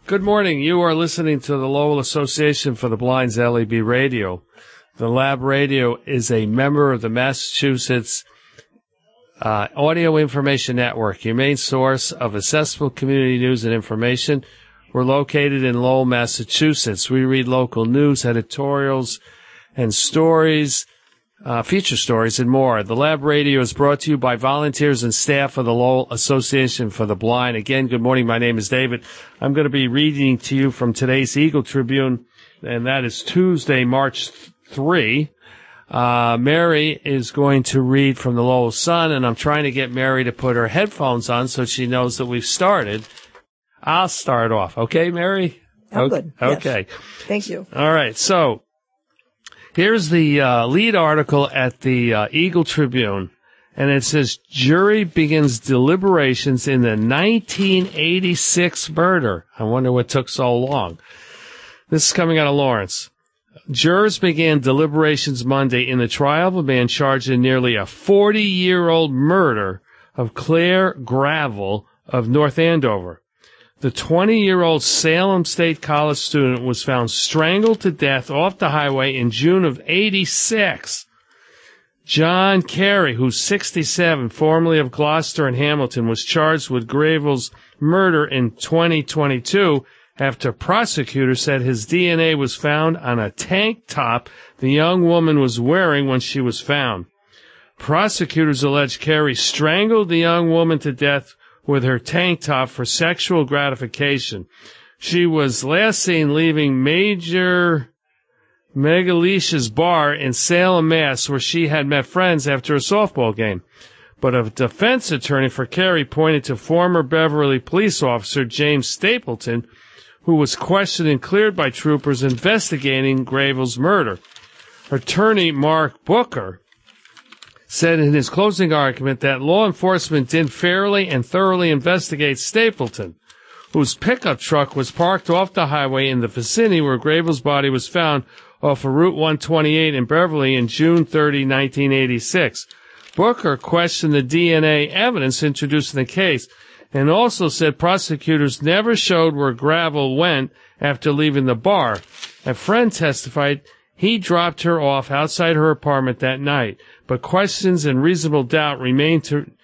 Good morning. You are listening to the Lowell Association for the Blind's LEB Radio. The Lab Radio is a member of the Massachusetts Audio Information Network, your main source of accessible community news and information. We're located in Lowell, Massachusetts. We read local news, editorials, and stories, feature stories, and more. The Lab Radio is brought to you by volunteers and staff of the Lowell Association for the Blind. Again, good morning. My name is David. I'm going to be reading to you from today's Eagle Tribune, and that is Tuesday, March 3. Mary is going to read from the Lowell Sun, and I'm trying to get Mary to put her headphones on so she knows that we've started. I'll start off. Okay, Mary? I'm good. Okay. Yes. Thank you. All right. So here's the lead article at the Eagle Tribune, and it says, jury begins deliberations in the 1986 murder. I wonder what took so long. This is coming out of Lawrence. Jurors began deliberations Monday in the trial of a man charged in nearly a 40-year-old murder of Claire Gravel of North Andover. The 20-year-old Salem State College student was found strangled to death off the highway in June of '86. John Carey, who's 67, formerly of Gloucester and Hamilton, was charged with Gravel's murder in 2022 after prosecutors said his DNA was found on a tank top the young woman was wearing when she was found. Prosecutors allege Carey strangled the young woman to death with her tank top for sexual gratification. She was last seen leaving Major Megalicia's bar in Salem, Mass., where she had met friends after a softball game. But a defense attorney for Carey pointed to former Beverly police officer James Stapleton, who was questioned and cleared by troopers investigating Gravel's murder. Attorney Mark Booker said in his closing argument that law enforcement did fairly and thoroughly investigate Stapleton, whose pickup truck was parked off the highway in the vicinity where Gravel's body was found off of Route 128 in Beverly in June 30, 1986. Booker questioned the DNA evidence introduced in the case and also said prosecutors never showed where Gravel went after leaving the bar. A friend testified he dropped her off outside her apartment that night, but questions and reasonable doubt remain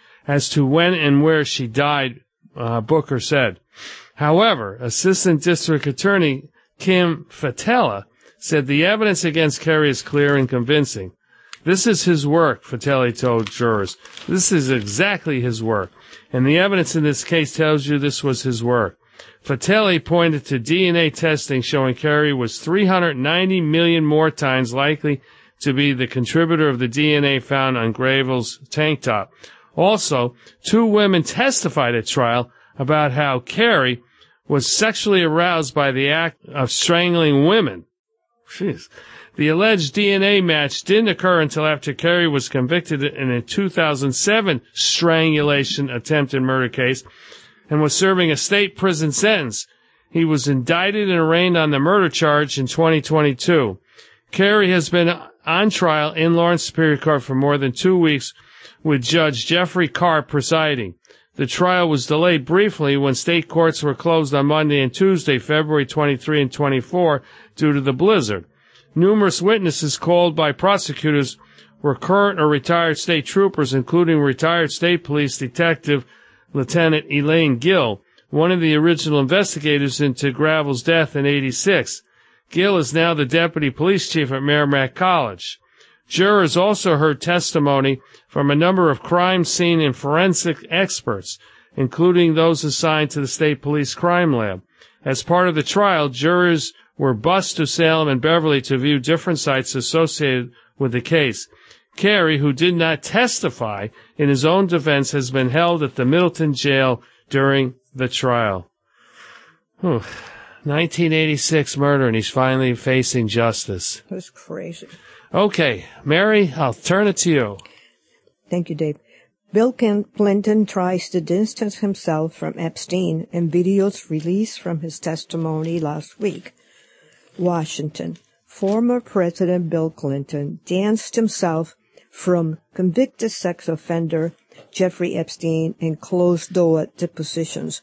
as to when and where she died, Booker said. However, Assistant District Attorney Kim Fatella said the evidence against Carey is clear and convincing. This is his work, Fatella told jurors. This is exactly his work, and the evidence in this case tells you this was his work. Fatella pointed to DNA testing showing Carey was 390 million more times likely to be the contributor of the DNA found on Gravel's tank top. Also, two women testified at trial about how Carey was sexually aroused by the act of strangling women. Jeez. The alleged DNA match didn't occur until after Carey was convicted in a 2007 strangulation attempted murder case and was serving a state prison sentence. He was indicted and arraigned on the murder charge in 2022. Carey has been on trial in Lawrence Superior Court for more than 2 weeks, with Judge Jeffrey Carr presiding. The trial was delayed briefly when state courts were closed on Monday and Tuesday, February 23 and 24, due to the blizzard. Numerous witnesses called by prosecutors were current or retired state troopers, including retired state police detective Lieutenant Elaine Gill, one of the original investigators into Gravel's death in '86. Gill is now the deputy police chief at Merrimack College. Jurors also heard testimony from a number of crime scene and forensic experts, including those assigned to the state police crime lab. As part of the trial, jurors were bused to Salem and Beverly to view different sites associated with the case. Carey, who did not testify in his own defense, has been held at the Middleton jail during the trial. 1986 murder, and he's finally facing justice. That's crazy. Okay, Mary, I'll turn it to you. Thank you, Dave. Bill Clinton tries to distance himself from Epstein in videos released from his testimony last week. Washington. Former President Bill Clinton distanced himself from convicted sex offender Jeffrey Epstein in closed-door depositions,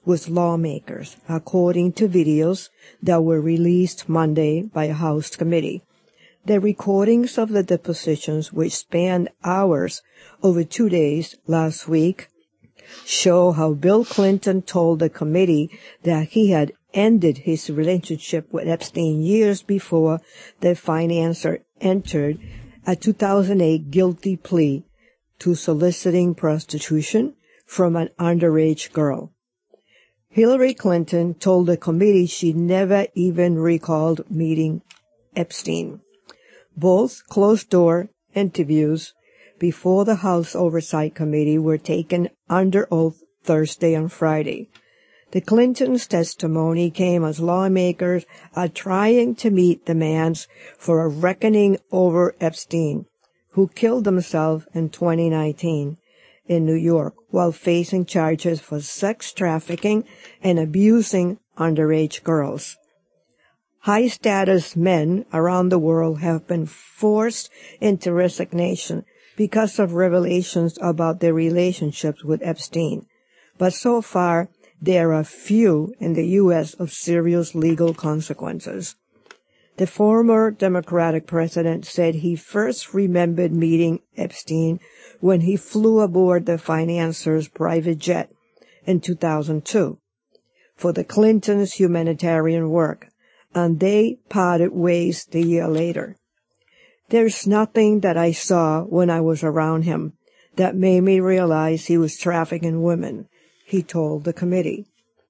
with lawmakers, according to videos that were released Monday by a House committee. The recordings of the depositions, which spanned hours over 2 days last week, show how Bill Clinton told the committee that he had ended his relationship with Epstein years before the financier entered a 2008 guilty plea to soliciting prostitution from an underage girl. Hillary Clinton told the committee she never even recalled meeting Epstein. Both closed-door interviews before the House Oversight Committee were taken under oath Thursday and Friday. The Clintons' testimony came as lawmakers are trying to meet demands for a reckoning over Epstein, who killed himself in 2019 in New York while facing charges for sex trafficking and abusing underage girls. High-status men around the world have been forced into resignation because of revelations about their relationships with Epstein. But so far, there are few in the U.S. of serious legal consequences. The former Democratic president said he first remembered meeting Epstein when he flew aboard the financier's private jet in 2002 for the Clintons' humanitarian work, and they parted ways the year later. There's nothing that I saw when I was around him that made me realize he was trafficking women, he told the committee.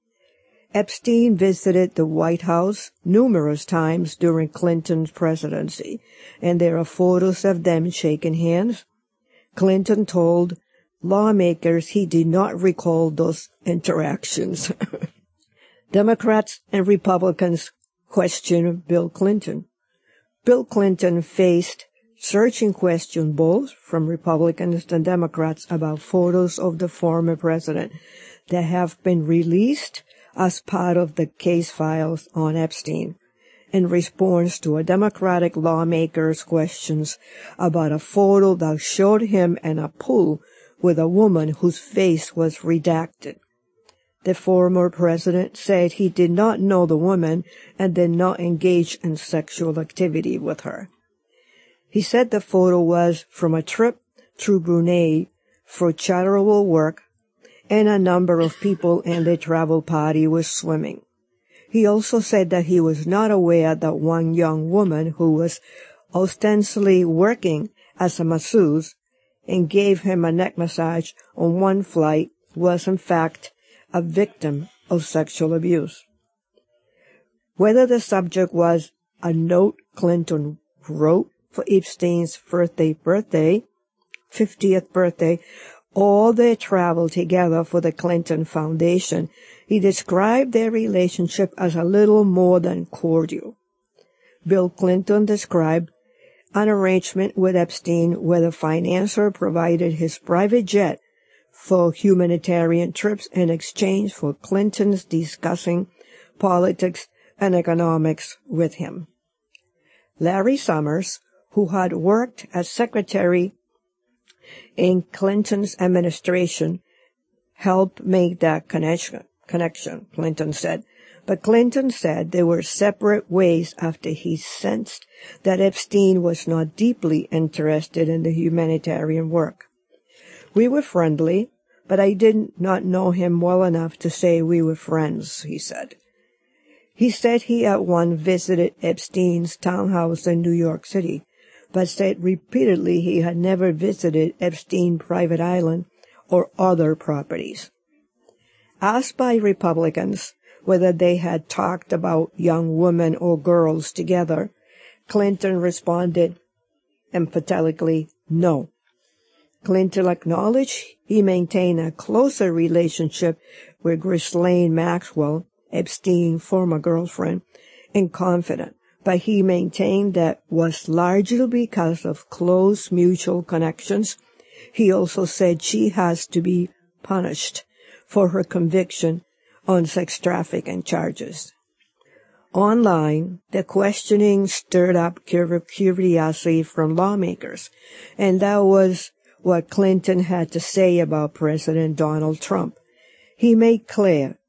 Epstein visited the White House numerous times during Clinton's presidency, and there are photos of them shaking hands. Clinton told lawmakers he did not recall those interactions. Democrats and Republicans questioned Bill Clinton. Bill Clinton faced searching questions both from Republicans and Democrats about photos of the former president that have been released as part of the case files on Epstein in response to a Democratic lawmaker's questions about a photo that showed him in a pool with a woman whose face was redacted. The former president said he did not know the woman and did not engage in sexual activity with her. He said the photo was from a trip through Brunei for charitable work, and a number of people in the travel party were swimming. He also said that he was not aware that one young woman who was ostensibly working as a masseuse and gave him a neck massage on one flight was in fact a victim of sexual abuse. Whether the subject was a note Clinton wrote for Epstein's 50th birthday, or their travel together for the Clinton Foundation, he described their relationship as a little more than cordial. Bill Clinton described an arrangement with Epstein where the financier provided his private jet for humanitarian trips in exchange for Clinton's discussing politics and economics with him. Larry Summers, who had worked as secretary in Clinton's administration, helped make that connection, Clinton said. But Clinton said they were separate ways after he sensed that Epstein was not deeply interested in the humanitarian work. We were friendly, but I did not know him well enough to say we were friends, he said. He said he at once visited Epstein's townhouse in New York City, but said repeatedly he had never visited Epstein's private island or other properties. Asked by Republicans whether they had talked about young women or girls together, Clinton responded emphatically, no. Clinton acknowledged he maintained a closer relationship with Ghislaine Maxwell, Epstein's former girlfriend, and confidant, but he maintained that was largely because of close mutual connections. He also said she has to be punished for her conviction on sex trafficking charges. Online, the questioning stirred up curiosity from lawmakers, and that was what Clinton had to say about President Donald Trump. He made clear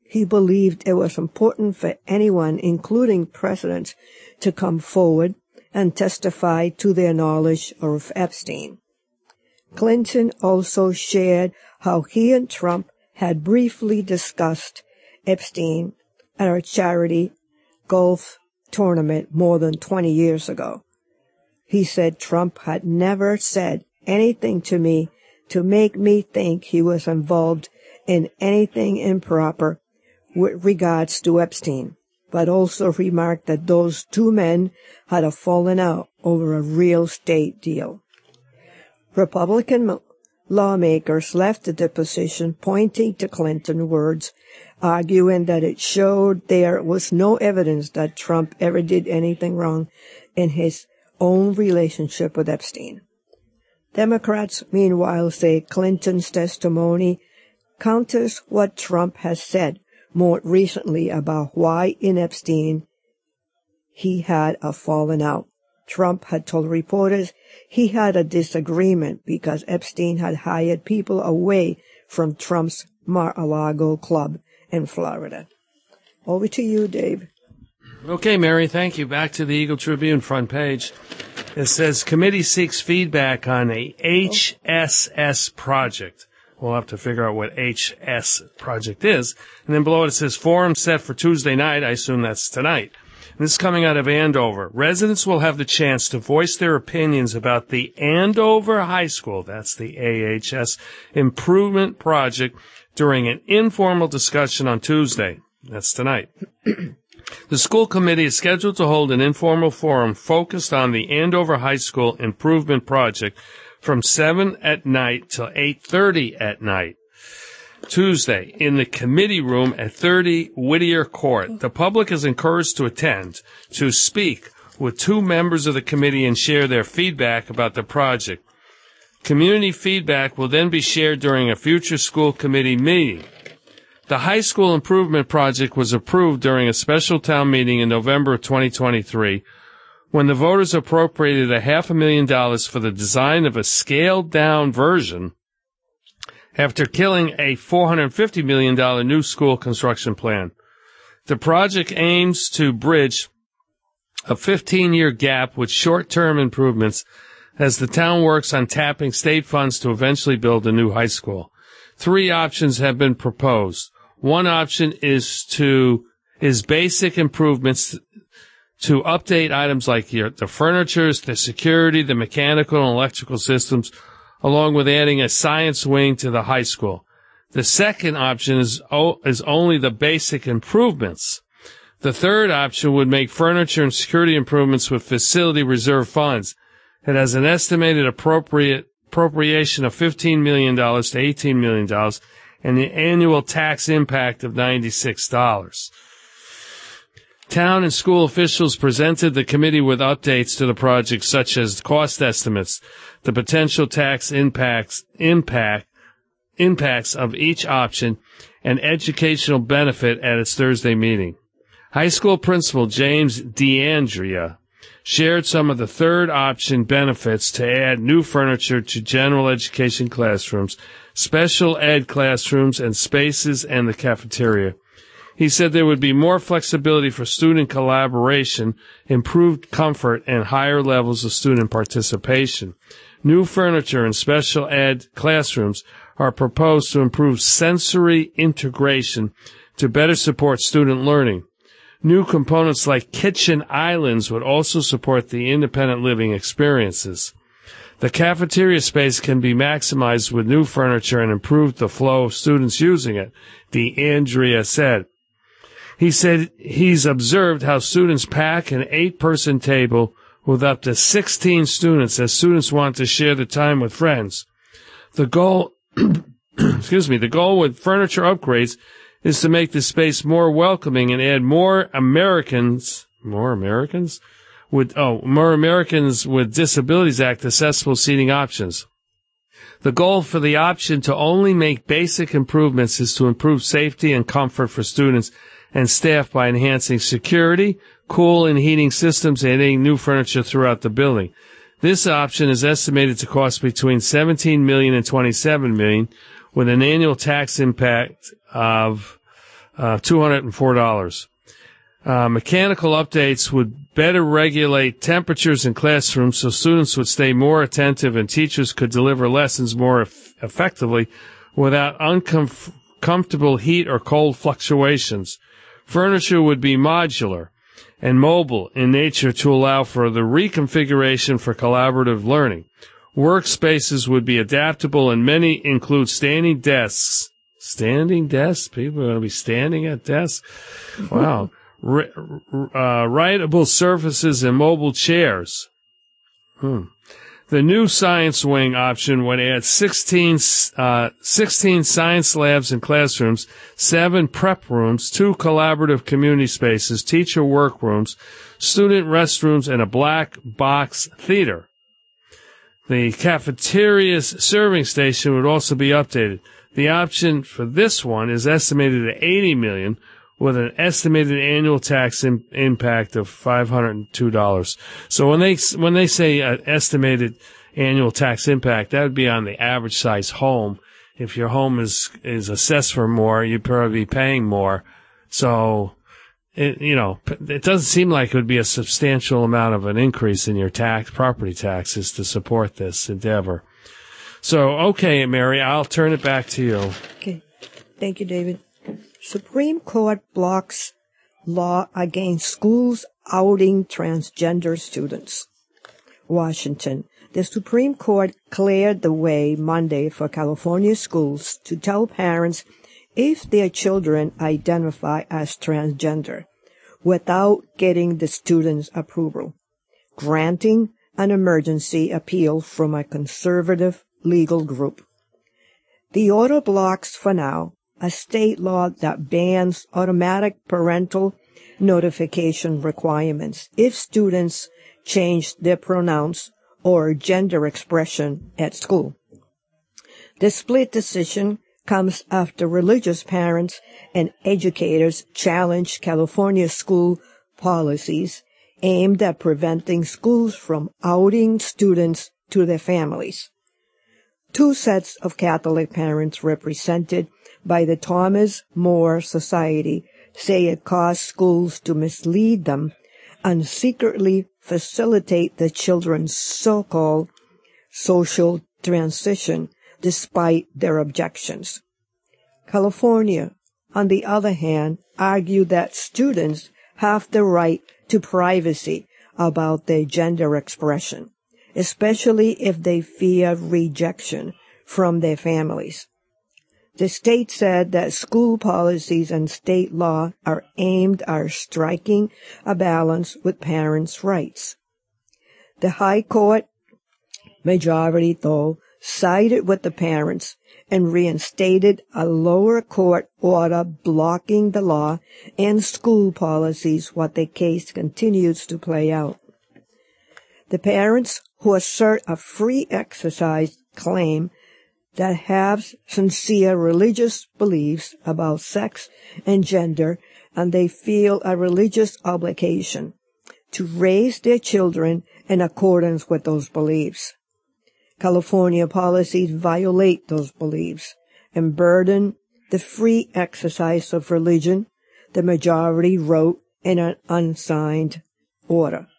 He believed it was important for anyone, including presidents, to come forward and testify to their knowledge of Epstein. Clinton also shared how he and Trump had briefly discussed Epstein at a charity golf tournament more than 20 years ago. He said Trump had never said anything to me to make me think he was involved in anything improper with regards to Epstein, but also remarked that those two men had a falling out over a real estate deal. Republican lawmakers left the deposition pointing to Clinton's words, arguing that it showed there was no evidence that Trump ever did anything wrong in his own relationship with Epstein. Democrats, meanwhile, say Clinton's testimony counters what Trump has said more recently about why in Epstein he had a falling out. Trump had told reporters he had a disagreement because Epstein had hired people away from Trump's Mar-a-Lago club in Florida. Over to you, Dave. Okay, Mary, thank you. Back to the Eagle Tribune front page. It says, committee seeks feedback on a HSS project. We'll have to figure out what HS project is. And then below it says, forum set for Tuesday night. I assume that's tonight. And this is coming out of Andover. Residents will have the chance to voice their opinions about the Andover High School, that's the AHS, improvement project during an informal discussion on Tuesday. That's tonight. The school committee is scheduled to hold an informal forum focused on the Andover High School improvement project from 7 at night till 8:30 at night. Tuesday, in the committee room at 30 Whittier Court. The public is encouraged to attend, to speak with two members of the committee and share their feedback about the project. Community feedback will then be shared during a future school committee meeting. The high school improvement project was approved during a special town meeting in November of 2023 when the voters appropriated $500,000 for the design of a scaled-down version after killing a $450 million new school construction plan. The project aims to bridge a 15-year gap with short-term improvements as the town works on tapping state funds to eventually build a new high school. 3 options have been proposed. One option is basic improvements to update items like the furniture, the security, the mechanical and electrical systems, along with adding a science wing to the high school. The second option is only the basic improvements. The third option would make furniture and security improvements with facility reserve funds. It has an estimated appropriation of $15 million to $18 million and the annual tax impact of $96. Town and school officials presented the committee with updates to the project, such as cost estimates, the potential tax impacts of each option, and educational benefit at its Thursday meeting. High school principal James DeAndrea shared some of the third option benefits to add new furniture to general education classrooms, special ed classrooms, and spaces and the cafeteria. He said there would be more flexibility for student collaboration, improved comfort, and higher levels of student participation. New furniture in special ed classrooms are proposed to improve sensory integration to better support student learning. New components like kitchen islands would also support the independent living experiences. The cafeteria space can be maximized with new furniture and improve the flow of students using it, DeAndrea said. He said he's observed how students pack an 8-person table with up to 16 students as students want to share the time with friends. The goal, the goal with furniture upgrades is to make the space more welcoming and add more Americans with Disabilities Act accessible seating options. The goal for the option to only make basic improvements is to improve safety and comfort for students and staff by enhancing security, cool and heating systems, and adding new furniture throughout the building. This option is estimated to cost between $17 million and $27 million, with an annual tax impact of $204. Mechanical updates would better regulate temperatures in classrooms so students would stay more attentive and teachers could deliver lessons more effectively without uncomfortable heat or cold fluctuations. Furniture would be modular and mobile in nature to allow for the reconfiguration for collaborative learning. Workspaces would be adaptable and many include standing desks. Standing desks? People are going to be standing at desks? Wow. Writable surfaces and mobile chairs. The new science wing option would add 16 science labs in classrooms, 7 prep rooms, 2 collaborative community spaces, teacher workrooms, student restrooms, and a black box theater. The cafeteria's serving station would also be updated. The option for this one is estimated at $80 million, with an estimated annual tax impact of $502. So when they say estimated annual tax impact, that would be on the average size home. If your home is assessed for more, you'd probably be paying more. So, it doesn't seem like it would be a substantial amount of an increase in your property taxes to support this endeavor. So, okay, Mary, I'll turn it back to you. Okay. Thank you, David. Supreme Court blocks law against schools outing transgender students. Washington. The Supreme Court cleared the way Monday for California schools to tell parents if their children identify as transgender without getting the students' approval, granting an emergency appeal from a conservative legal group. The order blocks, for now, a state law that bans automatic parental notification requirements if students change their pronouns or gender expression at school. The split decision comes after religious parents and educators challenged California school policies aimed at preventing schools from outing students to their families. 2 sets of Catholic parents represented by the Thomas More Society say it caused schools to mislead them and secretly facilitate the children's so-called social transition despite their objections. California, on the other hand, argued that students have the right to privacy about their gender expression, especially if they fear rejection from their families. The state said that school policies and state law are aimed at striking a balance with parents' rights. The High Court majority, though, sided with the parents and reinstated a lower court order blocking the law and school policies while the case continues to play out. The parents who assert a free exercise claim that have sincere religious beliefs about sex and gender, and they feel a religious obligation to raise their children in accordance with those beliefs. California policies violate those beliefs and burden the free exercise of religion, the majority wrote in an unsigned order.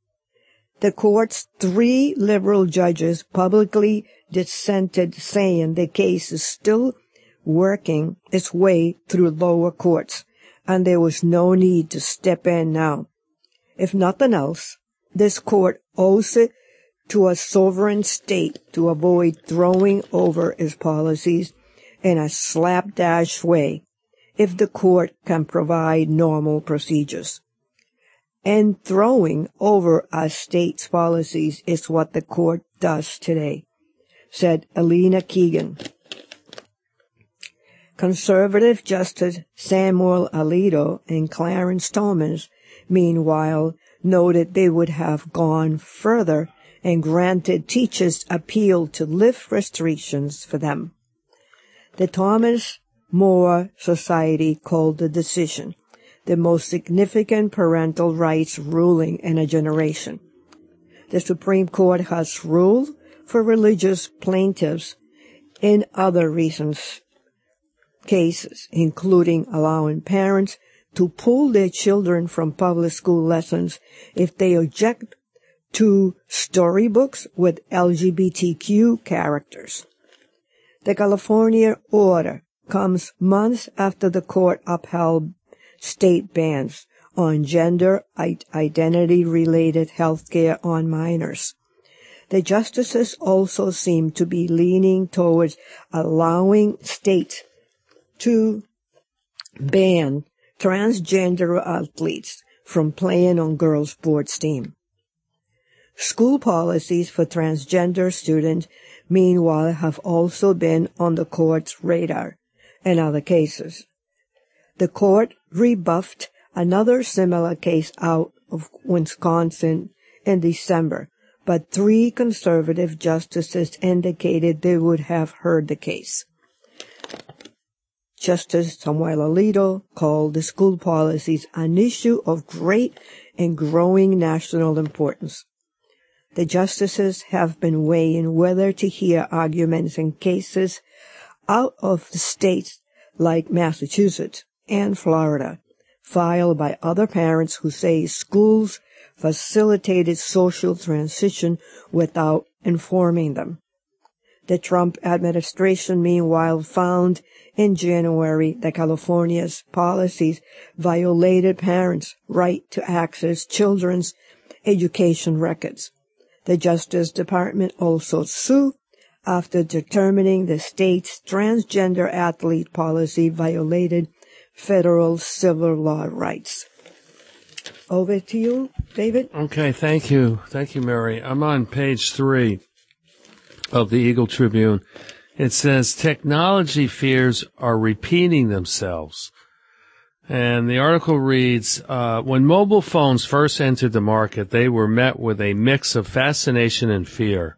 The court's 3 liberal judges publicly dissented, saying the case is still working its way through lower courts, and there was no need to step in now. If nothing else, this court owes it to a sovereign state to avoid throwing over its policies in a slapdash way if the court can provide normal procedures. And throwing over a state's policies is what the court does today, said Elena Keegan. Conservative Justice Samuel Alito and Clarence Thomas, meanwhile, noted they would have gone further and granted teachers appeal to lift restrictions for them. The Thomas More Society called the decision the most significant parental rights ruling in a generation. The Supreme Court has ruled for religious plaintiffs in other reasons cases, including allowing parents to pull their children from public school lessons if they object to storybooks with LGBTQ characters. The California order comes months after the court upheld state bans on gender identity-related health care on minors. The justices also seem to be leaning towards allowing states to ban transgender athletes from playing on girls' sports team. School policies for transgender students, meanwhile, have also been on the court's radar in other cases. The court rebuffed another similar case out of Wisconsin in December, but 3 conservative justices indicated they would have heard the case. Justice Samuel Alito called the school policies an issue of great and growing national importance. The justices have been weighing whether to hear arguments in cases out of the states like Massachusetts and Florida, filed by other parents who say schools facilitated social transition without informing them. The Trump administration, meanwhile, found in January that California's policies violated parents' right to access children's education records. The Justice Department also sued after determining the state's transgender athlete policy violated federal civil law rights. Over to you, David. Okay, thank you. Thank you, Mary. I'm on page 3 of the Eagle Tribune. It says, technology fears are repeating themselves. And the article reads, when mobile phones first entered the market, they were met with a mix of fascination and fear.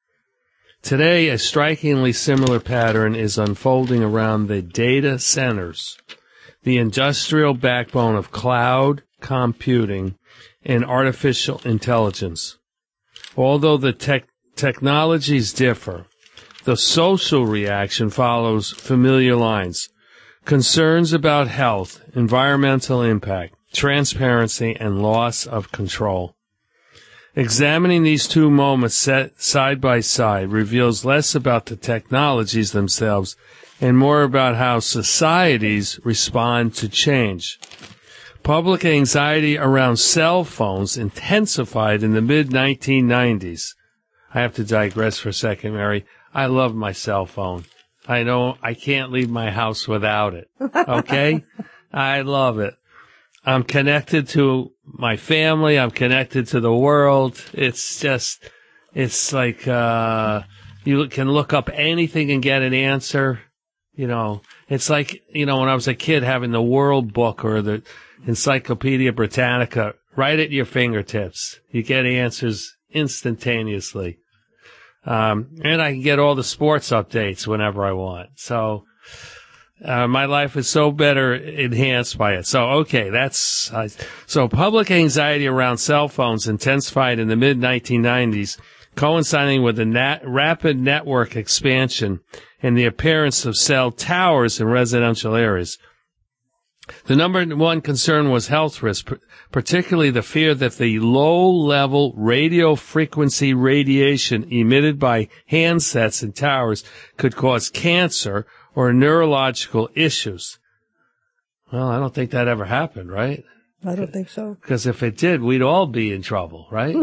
Today, a strikingly similar pattern is unfolding around the data centers, the industrial backbone of cloud computing and artificial intelligence. Although the technologies differ, the social reaction follows familiar lines. Concerns about health, environmental impact, transparency, and loss of control. Examining these two moments set side by side reveals less about the technologies themselves and more about how societies respond to change. Public anxiety around cell phones intensified in the mid-1990s. I have to digress for a second, Mary. I love my cell phone. I know I can't leave my house without it. Okay? I love it. I'm connected to my family. I'm connected to the world. It's like, you can look up anything and get an answer. You know, it's like, when I was a kid having the World Book or the Encyclopedia Britannica right at your fingertips. You get answers instantaneously. And I can get all the sports updates whenever I want. So, my life is so better enhanced by it. So, okay, so public anxiety around cell phones intensified in the mid-1990s, coinciding with the rapid network expansion and the appearance of cell towers in residential areas. The number one concern was health risk, particularly the fear that the low-level radio frequency radiation emitted by handsets and towers could cause cancer or neurological issues. Well, I don't think that ever happened, right? I don't think so. Because if it did, we'd all be in trouble, right?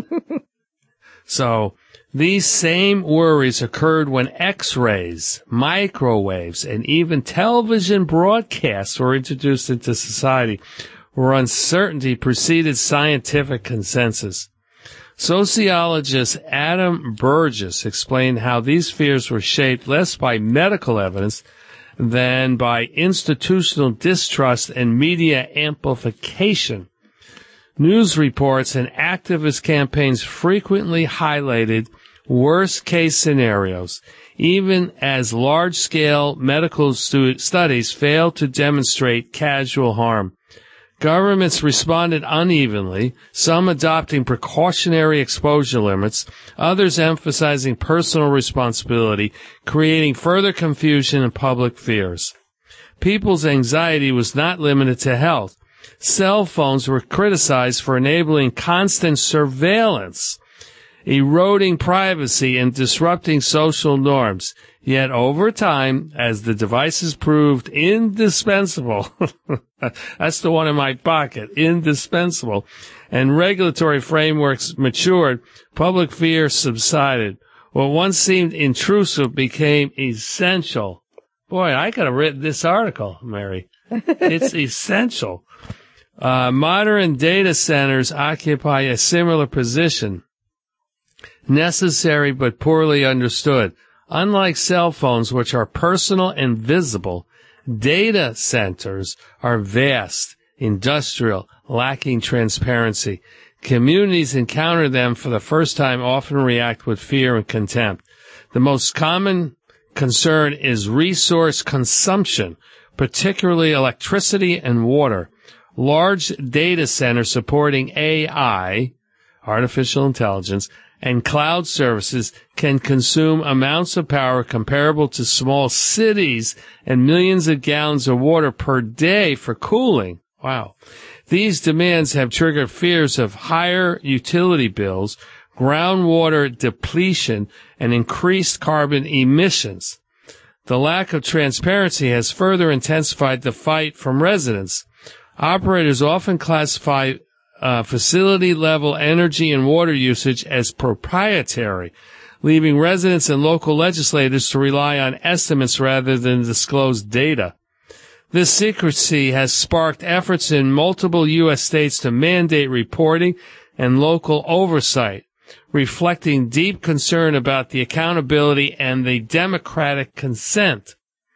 So these same worries occurred when X-rays, microwaves, and even television broadcasts were introduced into society, where uncertainty preceded scientific consensus. Sociologist Adam Burgess explained how these fears were shaped less by medical evidence than by institutional distrust and media amplification. News reports and activist campaigns frequently highlighted worst-case scenarios, even as large-scale medical studies failed to demonstrate causal harm. Governments responded unevenly, some adopting precautionary exposure limits, others emphasizing personal responsibility, creating further confusion and public fears. people's anxiety was not limited to health. Cell phones were criticized for enabling constant surveillance, eroding privacy, and disrupting social norms. Yet over time, as the devices proved indispensable, that's the one in my pocket, indispensable, and regulatory frameworks matured, public fear subsided. What once seemed intrusive became essential. Boy, I could have written this article, Mary. It's essential. Modern data centers occupy a similar position, necessary but poorly understood. Unlike cell phones, which are personal and visible, data centers are vast, industrial, lacking transparency. Communities encounter them for the first time often react with fear and contempt. The most common concern is resource consumption, particularly electricity and water. Large data centers supporting AI, artificial intelligence, and cloud services can consume amounts of power comparable to small cities and millions of gallons of water per day for cooling. Wow. These demands have triggered fears of higher utility bills, groundwater depletion, and increased carbon emissions. The lack of transparency has further intensified the fight from residents. Operators often classify facility-level energy and water usage as proprietary, leaving residents and local legislators to rely on estimates rather than disclosed data. This secrecy has sparked efforts in multiple U.S. states to mandate reporting and local oversight, reflecting deep concern about the accountability and the democratic consent.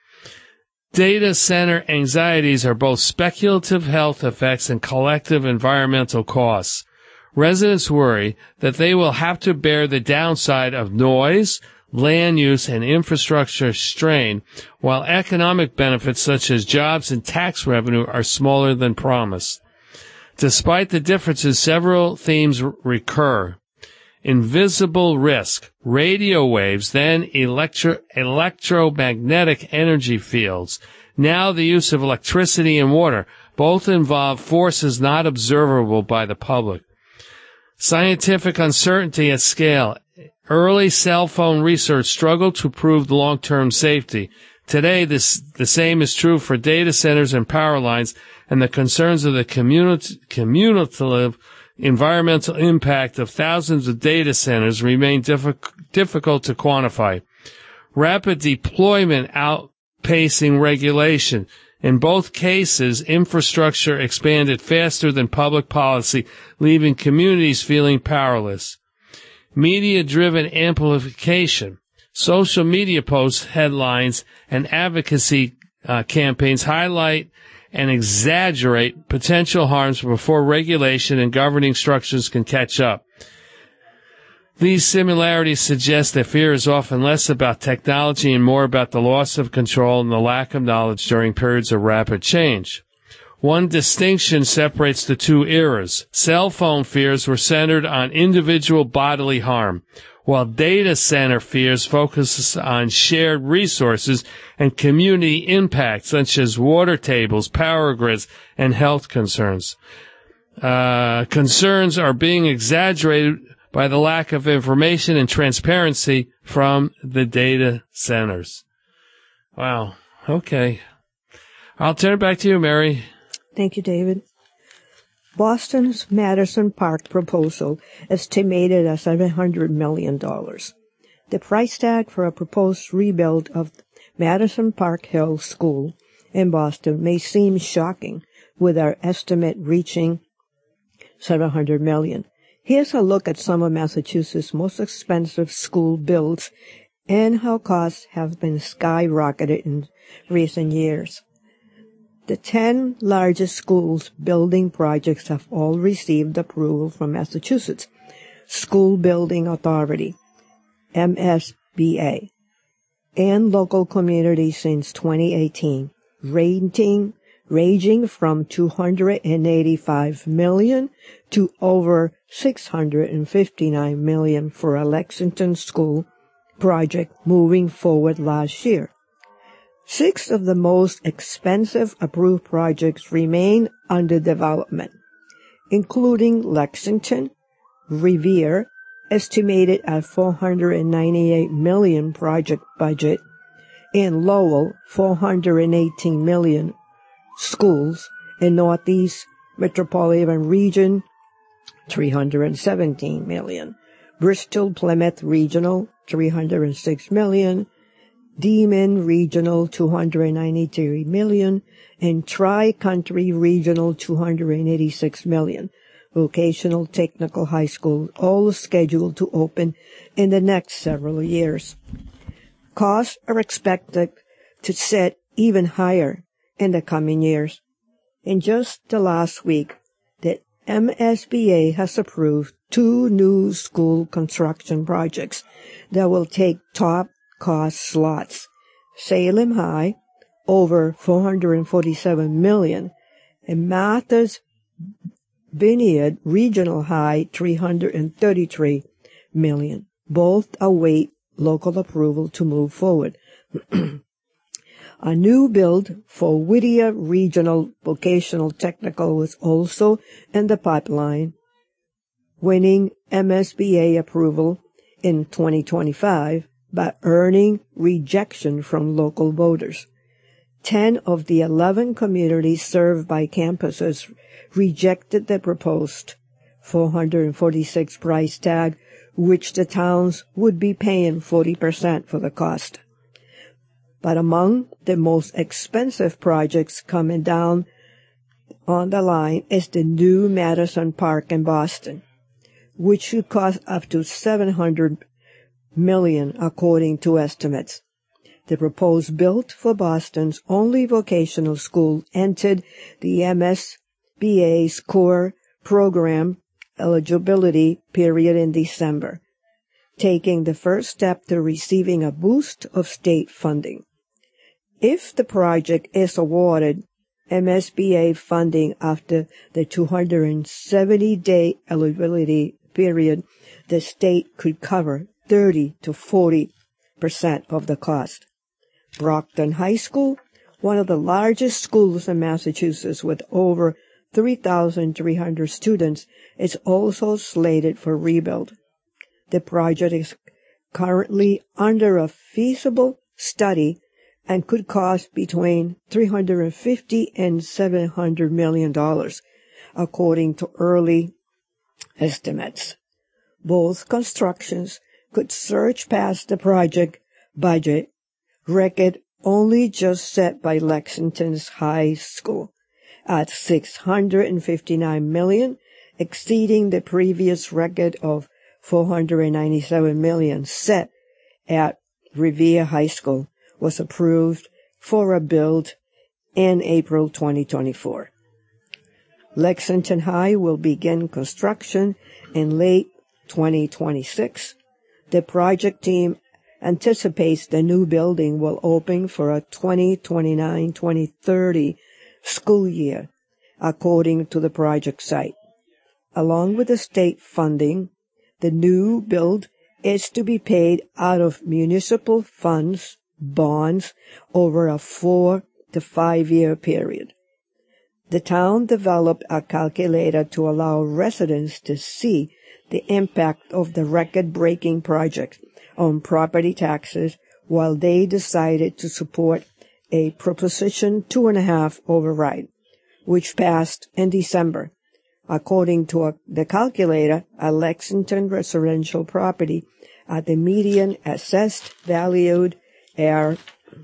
Data center anxieties are both speculative health effects and collective environmental costs. Residents worry that they will have to bear the downside of noise, land use, and infrastructure strain, while economic benefits such as jobs and tax revenue are smaller than promised. Despite the differences, several themes recur. Invisible risk, radio waves, then electromagnetic energy fields, now the use of electricity and water, both involve forces not observable by the public. Scientific uncertainty at scale. Early cell phone research struggled to prove long-term safety. Today, the same is true for data centers and power lines, and the concerns of the cumulative environmental impact of thousands of data centers remain difficult to quantify. Rapid deployment outpacing regulation. In both cases, infrastructure expanded faster than public policy, leaving communities feeling powerless. Media-driven amplification. Social media posts, headlines, and advocacy campaigns highlight and exaggerate potential harms before regulation and governing structures can catch up. These similarities suggest that fear is often less about technology and more about the loss of control and the lack of knowledge during periods of rapid change. One distinction separates the two eras. Cell phone fears were centered on individual bodily harm, while data center fears focus on shared resources and community impact, such as water tables, power grids, and health concerns. Concerns are being exaggerated by the lack of information and transparency from the data centers. Wow. Okay. I'll turn it back to you, Mary. Thank you, David. Boston's Madison Park proposal estimated at $700 million. The price tag for a proposed rebuild of Madison Park Hill School in Boston may seem shocking, with our estimate reaching $700 million. Here's a look at some of Massachusetts' most expensive school builds and how costs have been skyrocketed in recent years. The 10 largest schools building projects have all received approval from Massachusetts School Building Authority, MSBA, and local communities since 2018, ranging from $285 million to over $659 million for a Lexington school project moving forward last year. 6 of the most expensive approved projects remain under development, including Lexington, Revere, estimated at $498 million project budget, and Lowell, $418 million, schools, and Northeast Metropolitan Region, $317 million, Bristol Plymouth Regional, $306 million, Demon Regional, $293 million, and Tri-County Regional, $286 million. Vocational Technical High School, all scheduled to open in the next several years. Costs are expected to set even higher in the coming years. In just the last week, the MSBA has approved 2 new school construction projects that will take top cost slots. Salem High, over $447 million, and Martha's Vineyard Regional High, $333 million. Both await local approval to move forward. A new build for Whittier Regional Vocational Technical was also in the pipeline, winning MSBA approval in 2025, but earning rejection from local voters. 10 of the 11 communities served by campuses rejected the proposed $446 price tag, which the towns would be paying 40% for the cost. But among the most expensive projects coming down on the line is the new Madison Park in Boston, which should cost up to $700 million according to estimates. The proposed build for Boston's only vocational school entered the MSBA's core program eligibility period in December, taking the first step to receiving a boost of state funding. If the project is awarded MSBA funding after the 270-day eligibility period, the state could cover 30 to 40% of the cost. Brockton High School, one of the largest schools in Massachusetts with over 3,300 students, is also slated for rebuild. The project is currently under a feasible study and could cost between $350 and $700 million, according to early estimates. Both constructions could surge past the project budget record only just set by Lexington's High School at $659 million, exceeding the previous record of $497 million set at Revere High School, was approved for a build in April 2024. Lexington High will begin construction in late 2026. The project team anticipates the new building will open for a 2029-2030 school year, according to the project site. Along with the state funding, the new build is to be paid out of municipal funds, bonds, over a 4 to 5 year period. The town developed a calculator to allow residents to see the impact of the record-breaking project on property taxes while they decided to support a Proposition 2.5 override, which passed in December. According to the calculator, a Lexington residential property at the median assessed valued at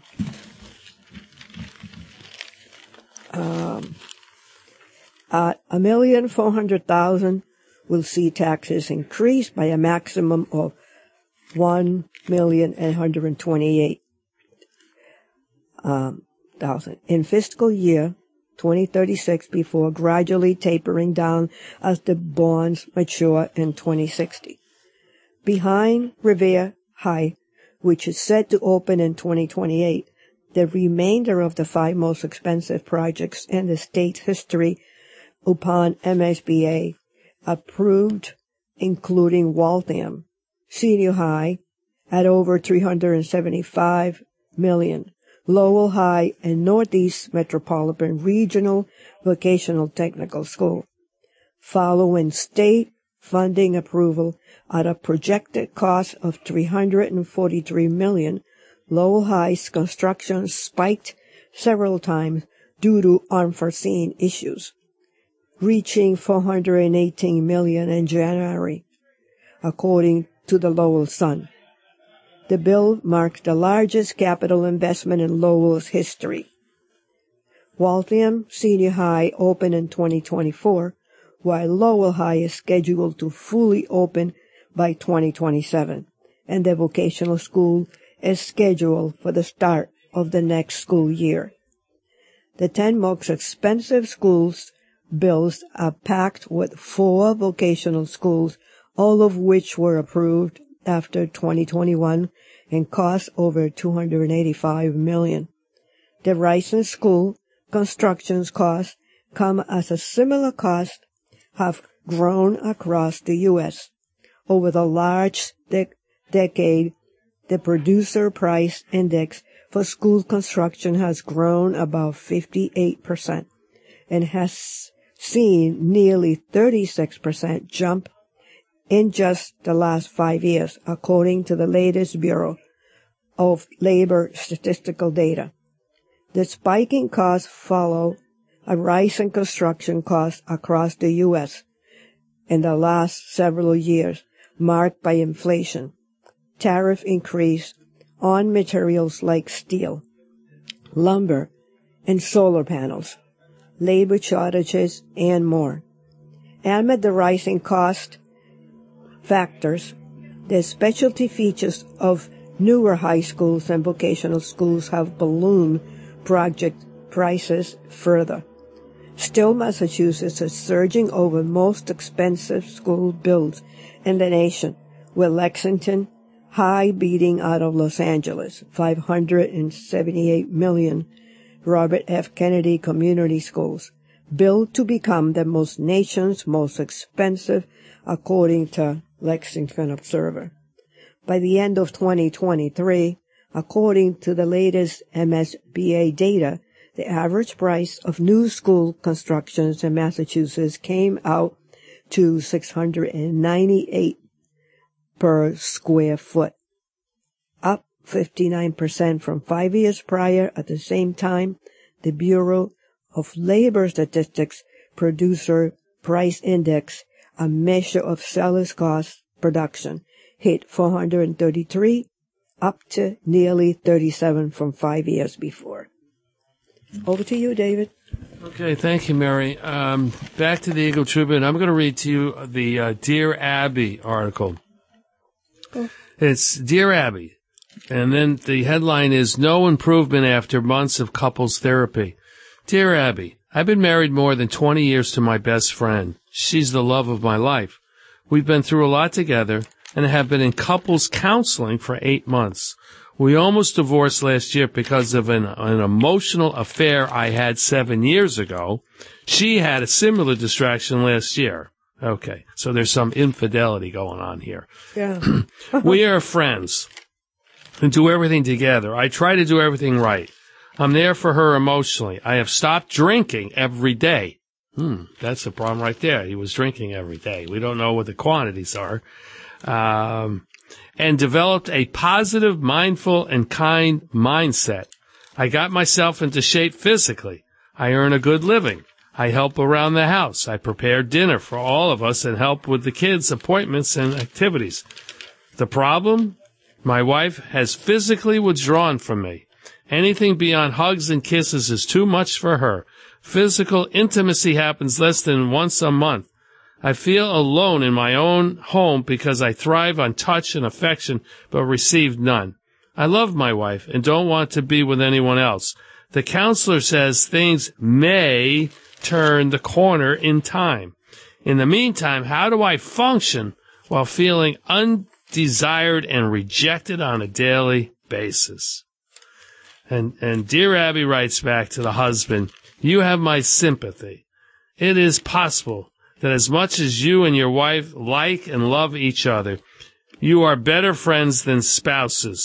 $1,400,000 will see taxes increase by a maximum of $1,128,000 in fiscal year 2036, before gradually tapering down as the bonds mature in 2060. Behind Revere High, which is set to open in 2028, the remainder of the 5 most expensive projects in the state's history upon MSBA approved, including Waltham Senior High at over $375 million, Lowell High, and Northeast Metropolitan Regional Vocational Technical School. Following state funding approval at a projected cost of $343 million, Lowell High's construction spiked several times due to unforeseen issues, reaching $418 million in January, according to the Lowell Sun. The bill marked the largest capital investment in Lowell's history. Waltham Senior High opened in 2024, while Lowell High is scheduled to fully open by 2027, and the vocational school is scheduled for the start of the next school year. The 10 most expensive schools bills are packed with 4 vocational schools, all of which were approved after 2021 and cost over $285 million. The Rising School construction's costs come as a similar cost have grown across the U.S. Over the last decade, the Producer Price Index for school construction has grown about 58% and has seen nearly 36% jump in just the last 5 years, according to the latest Bureau of Labor statistical data. The spiking costs follow a rise in construction costs across the U.S. in the last several years, marked by inflation, tariff increase on materials like steel, lumber, and solar panels, labor shortages, and more. Amid the rising cost factors, the specialty features of newer high schools and vocational schools have ballooned project prices further. Still, Massachusetts is surging over most expensive school builds in the nation, with Lexington High beating out of Los Angeles, $578 million. Robert F. Kennedy Community Schools, built to become the nation's most expensive, according to Lexington Observer. By the end of 2023, according to the latest MSBA data, the average price of new school constructions in Massachusetts came out to $698 per square foot, up 59% from 5 years prior. At the same time, the Bureau of Labor Statistics Producer Price Index, a measure of sellers' cost production, hit 433, up to nearly 37 from 5 years before. Over to you, David. Okay, thank you, Mary. Back to the Eagle Tribune. I'm going to read to you the Dear Abby article. Oh. It's Dear Abby, and then the headline is No Improvement After Months of Couples Therapy. Dear Abby, I've been married more than 20 years to my best friend. She's the love of my life. We've been through a lot together and have been in couples counseling for 8 months. We almost divorced last year because of an emotional affair I had 7 years ago. She had a similar distraction last year. Okay, so there's some infidelity going on here. Yeah. We are friends and do everything together. I try to do everything right. I'm there for her emotionally. I have stopped drinking every day. That's the problem right there. He was drinking every day. We don't know what the quantities are. And developed a positive, mindful, and kind mindset. I got myself into shape physically. I earn a good living. I help around the house. I prepare dinner for all of us and help with the kids' appointments and activities. The problem? My wife has physically withdrawn from me. Anything beyond hugs and kisses is too much for her. Physical intimacy happens less than once a month. I feel alone in my own home because I thrive on touch and affection but receive none. I love my wife and don't want to be with anyone else. The counselor says things may turn the corner in time. In the meantime, how do I function while feeling undesired and rejected on a daily basis? And Dear Abby writes back to the husband, you have my sympathy. It is possible that as much as you and your wife like and love each other, you are better friends than spouses.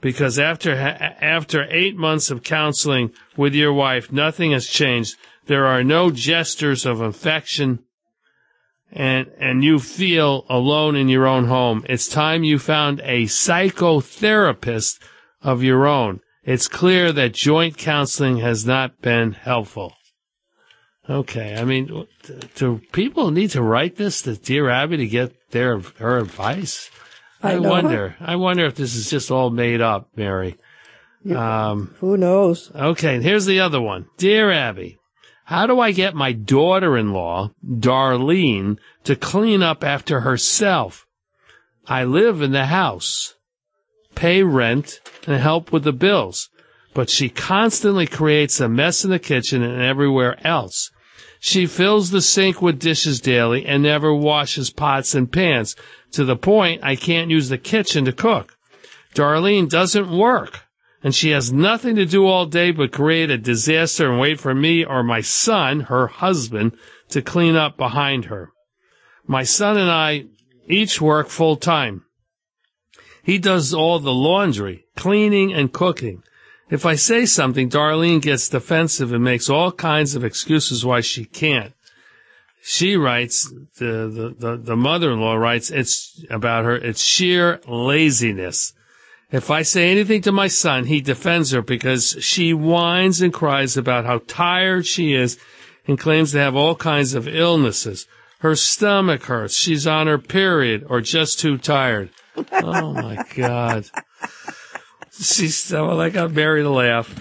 because after 8 months of counseling with your wife, nothing has changed. There are no gestures of affection, and you feel alone in your own home. It's time you found a psychotherapist of your own. It's clear that joint counseling has not been helpful. Okay, I mean, do people need to write this to Dear Abby to get her advice? I wonder if this is just all made up, Mary. Who knows? Okay, here's the other one. Dear Abby, how do I get my daughter-in-law, Darlene, to clean up after herself? I live in the house, pay rent, and help with the bills, but she constantly creates a mess in the kitchen and everywhere else. She fills the sink with dishes daily and never washes pots and pans, to the point I can't use the kitchen to cook. Darlene doesn't work, and she has nothing to do all day but create a disaster and wait for me or my son, her husband, to clean up behind her. My son and I each work full time. He does all the laundry, cleaning, and cooking. If I say something, Darlene gets defensive and makes all kinds of excuses why she can't. She writes, the mother-in-law writes, it's sheer laziness. If I say anything to my son, he defends her because she whines and cries about how tired she is and claims to have all kinds of illnesses. Her stomach hurts, she's on her period, or just too tired. Oh, my God. Well, I got Mary to laugh.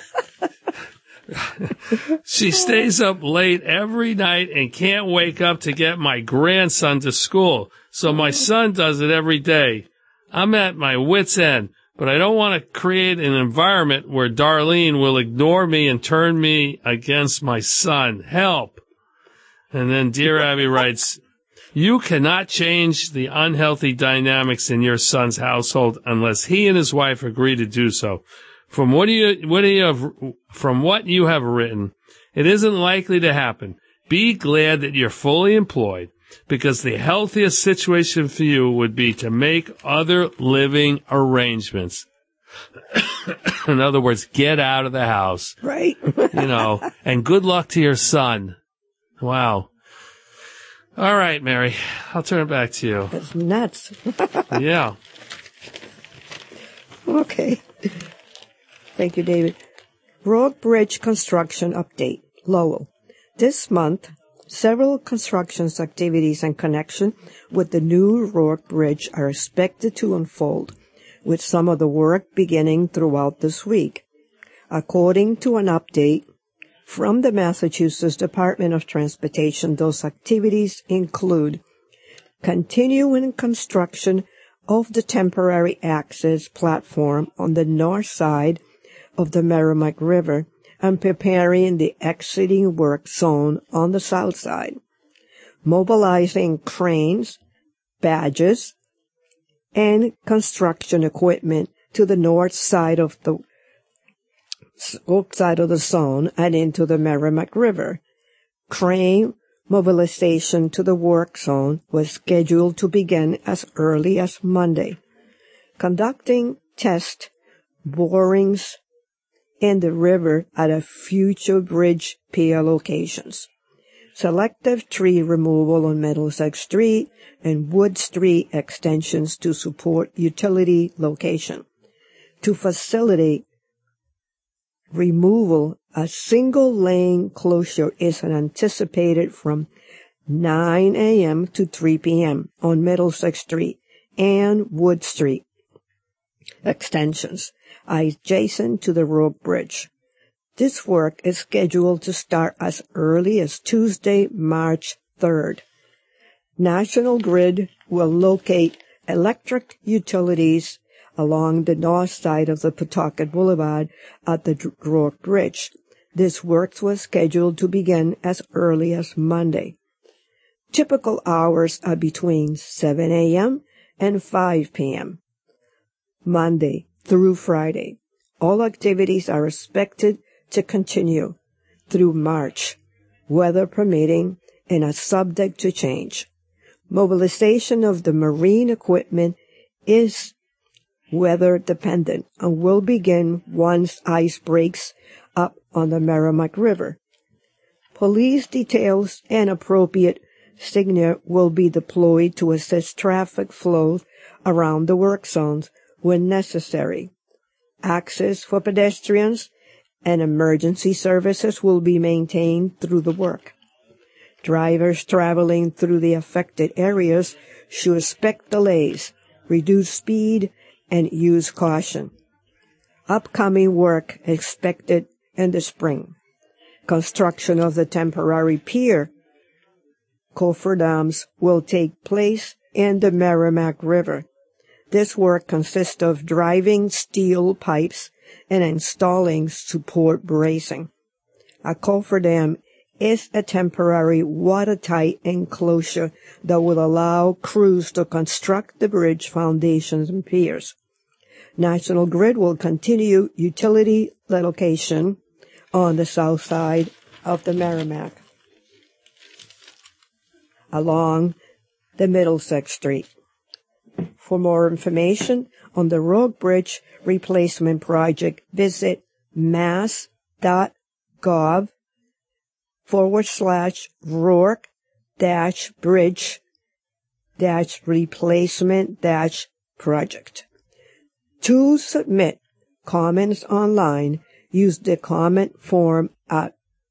She stays up late every night and can't wake up to get my grandson to school. So my son does it every day. I'm at my wit's end, but I don't want to create an environment where Darlene will ignore me and turn me against my son. Help. And then Dear Abby writes, you cannot change the unhealthy dynamics in your son's household unless he and his wife agree to do so. From what you have written, it isn't likely to happen. Be glad that you're fully employed, because the healthiest situation for you would be to make other living arrangements. In other words, get out of the house. Right. And good luck to your son. Wow. All right, Mary, I'll turn it back to you. That's nuts. Yeah. Okay. Thank you, David. Rogue Bridge construction update. Lowell. This month, several construction activities in connection with the new Rogue Bridge are expected to unfold, with some of the work beginning throughout this week. According to an update from the Massachusetts Department of Transportation, those activities include continuing construction of the temporary access platform on the north side of the Merrimack River and preparing the exiting work zone on the south side, mobilizing cranes, badges, and construction equipment to the north side of the zone and into the Merrimack River. Crane mobilization to the work zone was scheduled to begin as early as Monday. Conducting test borings in the river at a future bridge pier locations. Selective tree removal on Middlesex Street and Wood Street extensions to support utility location. To facilitate removal, a single lane closure is anticipated from 9 a.m. to 3 p.m. on Middlesex Street and Wood Street extensions adjacent to the Rogue Bridge. This work is scheduled to start as early as Tuesday, March 3rd. National Grid will locate electric utilities along the north side of the Pawtucket Boulevard at the Rogue Bridge. This work was scheduled to begin as early as Monday. Typical hours are between 7 a.m. and 5 p.m. Monday through Friday. All activities are expected to continue through March, weather permitting, and are subject to change. Mobilization of the marine equipment is weather dependent, and will begin once ice breaks up on the Merrimack River. Police details and appropriate signal will be deployed to assist traffic flow around the work zones when necessary. Access for pedestrians and emergency services will be maintained through the work. Drivers traveling through the affected areas should expect delays, reduce speed, and use caution. Upcoming work expected in the spring. Construction of the temporary pier cofferdams will take place in the Merrimack River. This work consists of driving steel pipes and installing support bracing. A cofferdam is a temporary watertight enclosure that will allow crews to construct the bridge foundations and piers. National Grid will continue utility relocation on the south side of the Merrimack along the Middlesex Street. For more information on the Rogue Bridge Replacement Project, visit mass.gov/Rourke-Bridge-Replacement-Project. To submit comments online, use the comment form at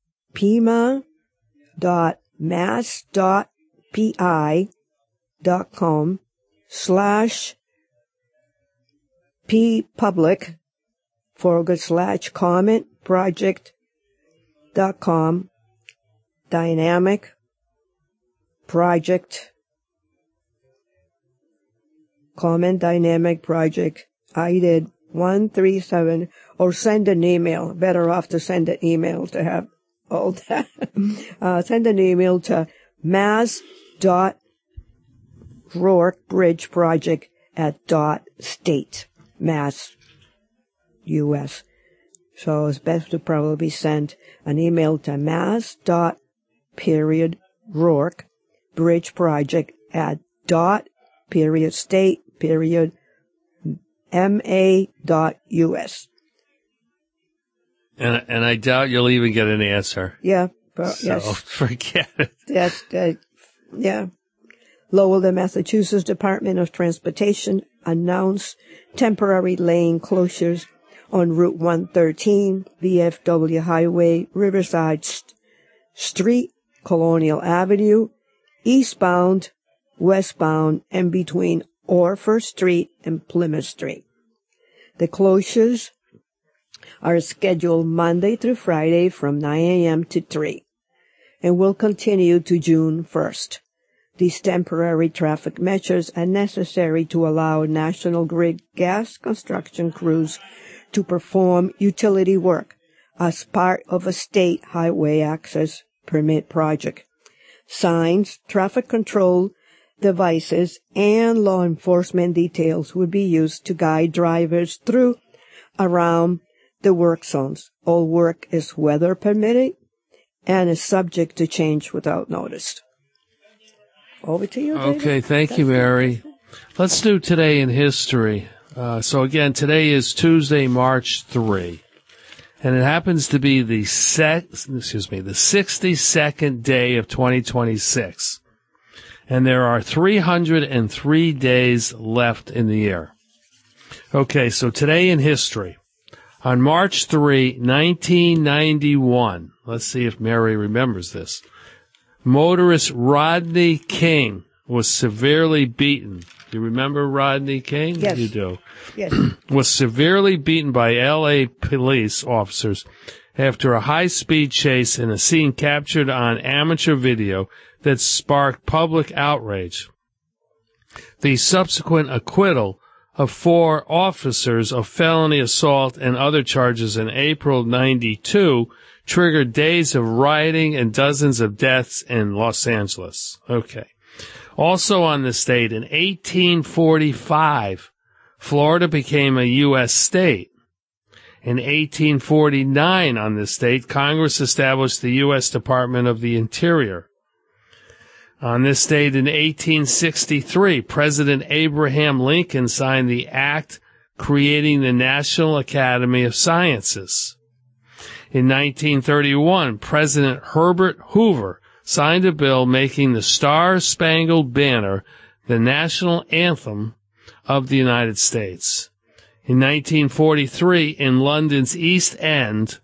pima.public/comment-project.com dynamic project comment dynamic project I did 137, or send an email. Better off to send an email to have all that. Send an email to mass.rourkebridgeproject@.state, Mass, U.S. So it's best to probably send an email to mass.rourke-bridgeproject@.state.ma.us. And I doubt you'll even get an answer. Yeah, but So yes. forget it. Yeah. Lowell, Massachusetts Department of Transportation announced temporary lane closures on Route 113, VFW Highway, Riverside Street, Colonial Avenue, eastbound, westbound, and between Orford Street and Plymouth Street. The closures are scheduled Monday through Friday from 9 a.m. to 3 and will continue to June 1st. These temporary traffic measures are necessary to allow National Grid gas construction crews to perform utility work as part of a state highway access permit project. Signs, traffic control devices, and law enforcement details will be used to guide drivers through around the work zones. All work is weather permitting and is subject to change without notice. Over to you, David. Okay, thank you, Mary. Let's do Today in History. So again, today is Tuesday, March 3. And it happens to be the 62nd day of 2026. And there are 303 days left in the year. Okay, so today in history. On March 3, 1991, let's see if Mary remembers this, motorist Rodney King was severely beaten. Do you remember Rodney King? Yes. You do. Yes. Was severely beaten by L.A. police officers after a high-speed chase in a scene captured on amateur video that sparked public outrage. The subsequent acquittal of 4 officers of felony assault and other charges in April 92 triggered days of rioting and dozens of deaths in Los Angeles. Okay. Also on this date, in 1845, Florida became a U.S. state. In 1849, on this date, Congress established the U.S. Department of the Interior. On this date in 1863, President Abraham Lincoln signed the Act creating the National Academy of Sciences. In 1931, President Herbert Hoover signed a bill making the Star-Spangled Banner the national anthem of the United States. In 1943, in London's East End,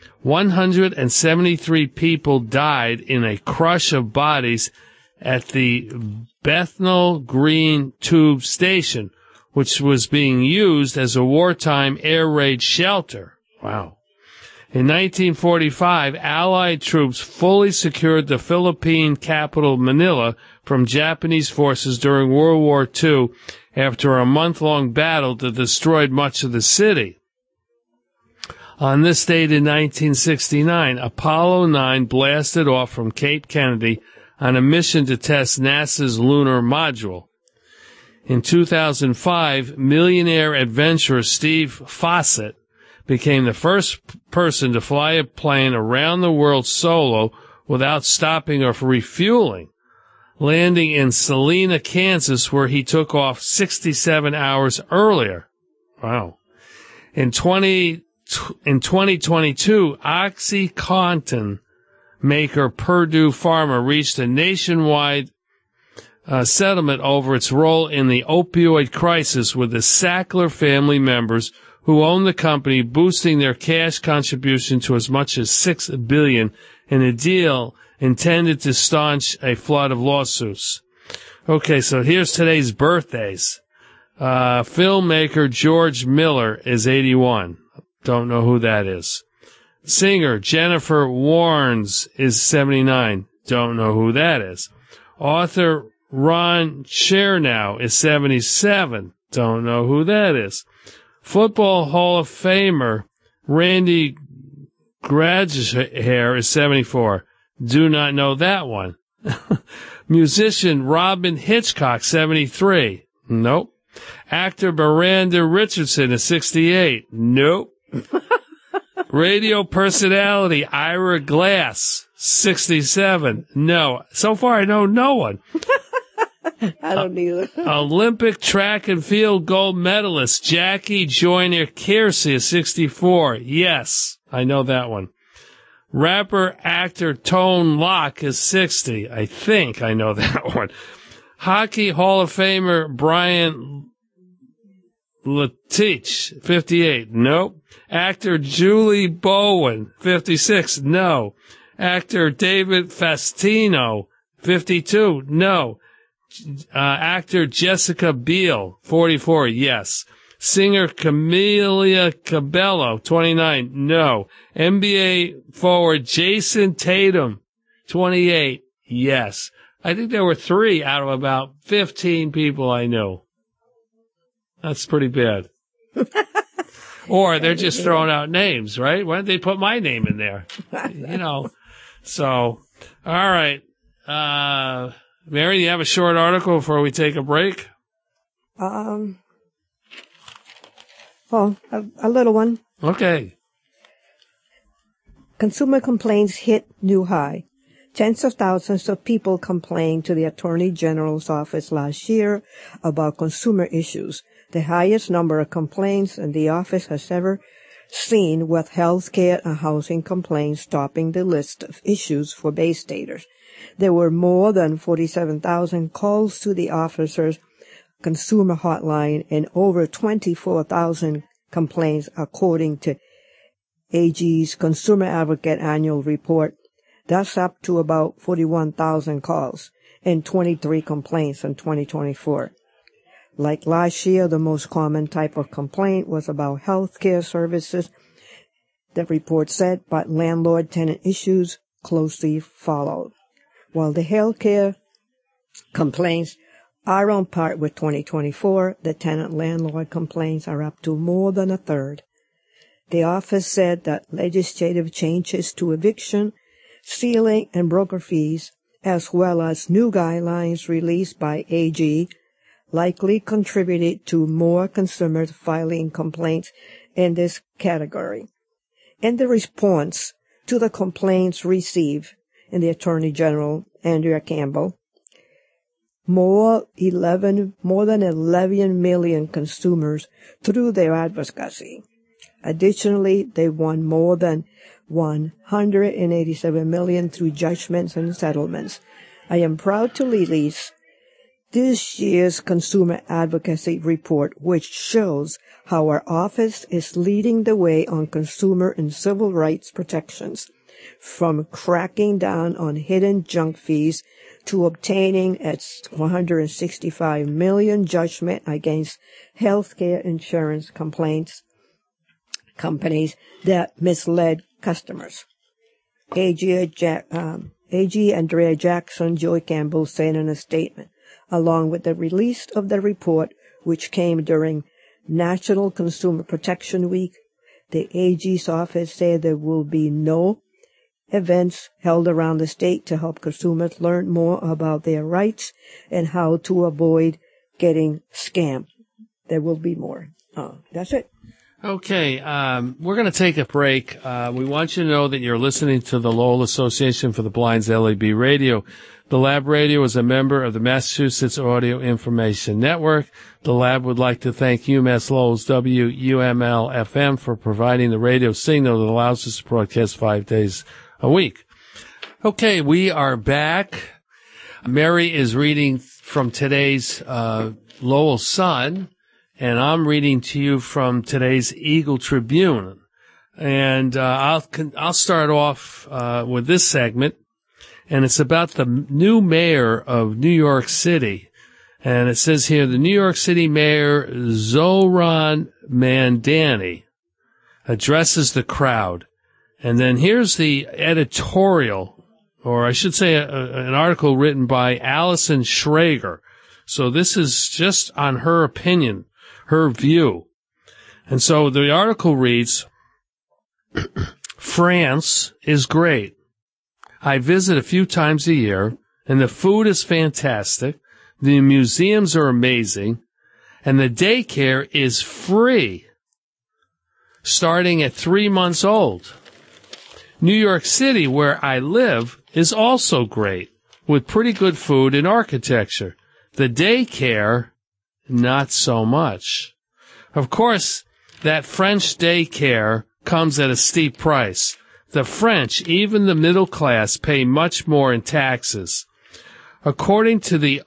173 people died in a crush of bodies at the Bethnal Green Tube Station, which was being used as a wartime air raid shelter. Wow. In 1945, Allied troops fully secured the Philippine capital Manila from Japanese forces during World War II after a month-long battle that destroyed much of the city. On this date in 1969, Apollo 9 blasted off from Cape Kennedy on a mission to test NASA's lunar module. In 2005, millionaire adventurer Steve Fossett became the first person to fly a plane around the world solo without stopping or refueling, landing in Salina, Kansas, where he took off 67 hours earlier. Wow. In 2022, OxyContin maker Purdue Pharma reached a nationwide settlement over its role in the opioid crisis with the Sackler family members who own the company, boosting their cash contribution to as much as $6 billion in a deal intended to staunch a flood of lawsuits. Okay, so here's today's birthdays. Filmmaker George Miller is 81. Don't know who that is. Singer Jennifer Warnes is 79. Don't know who that is. Author Ron Chernow is 77. Don't know who that is. Football Hall of Famer Randy Gradishair is 74. Do not know that one. Musician Robin Hitchcock, 73. Nope. Actor Miranda Richardson is 68. Nope. Radio personality Ira Glass, 67. No. So far I know no one. I don't either. Olympic track and field gold medalist Jackie Joyner Kersee is 64. Yes, I know that one. Rapper actor Tone Loc is 60. I think I know that one. Hockey Hall of Famer Brian Leetich, 58. Nope. Actor Julie Bowen, 56. No. Actor David Faustino, 52. No. Actor Jessica Biel, 44, yes. Singer Camila Cabello, 29, no. NBA forward Jason Tatum, 28, yes. I think there were 3 out of about 15 people I knew. That's pretty bad. Or they're just throwing out names, right? Why didn't they put my name in there? You know. So, all right. Mary, do you have a short article before we take a break? A little one. Okay. Consumer complaints hit new high. Tens of thousands of people complained to the Attorney General's office last year about consumer issues, the highest number of complaints the office has ever seen, with health care and housing complaints topping the list of issues for Bay Staters. There were more than 47,000 calls to the officer's consumer hotline and over 24,000 complaints, according to AG's Consumer Advocate annual report. That's up to about 41,000 calls and 23 complaints in 2024. Like last year, the most common type of complaint was about health care services, the report said, but landlord-tenant issues closely followed. While the health care complaints are on par with 2024, the tenant-landlord complaints are up to more than a third. The office said that legislative changes to eviction, ceiling, and broker fees, as well as new guidelines released by AG, likely contributed to more consumers filing complaints in this category. In the response to the complaints received, the Attorney General, Andrea Campbell, more than 11 million consumers through their advocacy. Additionally, they won more than $187 million through judgments and settlements. I am proud to release this year's Consumer Advocacy Report, which shows how our office is leading the way on consumer and civil rights protections, from cracking down on hidden junk fees to obtaining its $165 million judgment against healthcare insurance companies that misled customers. AG Andrea Jackson, Joy Campbell said in a statement, along with the release of the report, which came during National Consumer Protection Week. The AG's office said there will be no events held around the state to help consumers learn more about their rights and how to avoid getting scammed. There will be more. That's it. Okay, we're going to take a break. We want you to know that you're listening to the Lowell Association for the Blind's LAB Radio. The Lab Radio is a member of the Massachusetts Audio Information Network. The Lab would like to thank UMass Lowell's WUML-FM for providing the radio signal that allows us to broadcast 5 days a week. Okay, we are back. Mary is reading from today's Lowell Sun, and I'm reading to you from today's Eagle Tribune. And I'll start off with this segment, and it's about the new mayor of New York City. And it says here, the New York City Mayor Zohran Mamdani addresses the crowd. And then here's the editorial, or I should say an article written by Allison Schrager. So this is just on her opinion, her view. And so the article reads, France is great. I visit a few times a year, and the food is fantastic, the museums are amazing, and the daycare is free, starting at 3 months old. New York City, where I live, is also great, with pretty good food and architecture. The daycare, not so much. Of course, that French daycare comes at a steep price. The French, even the middle class, pay much more in taxes. According to the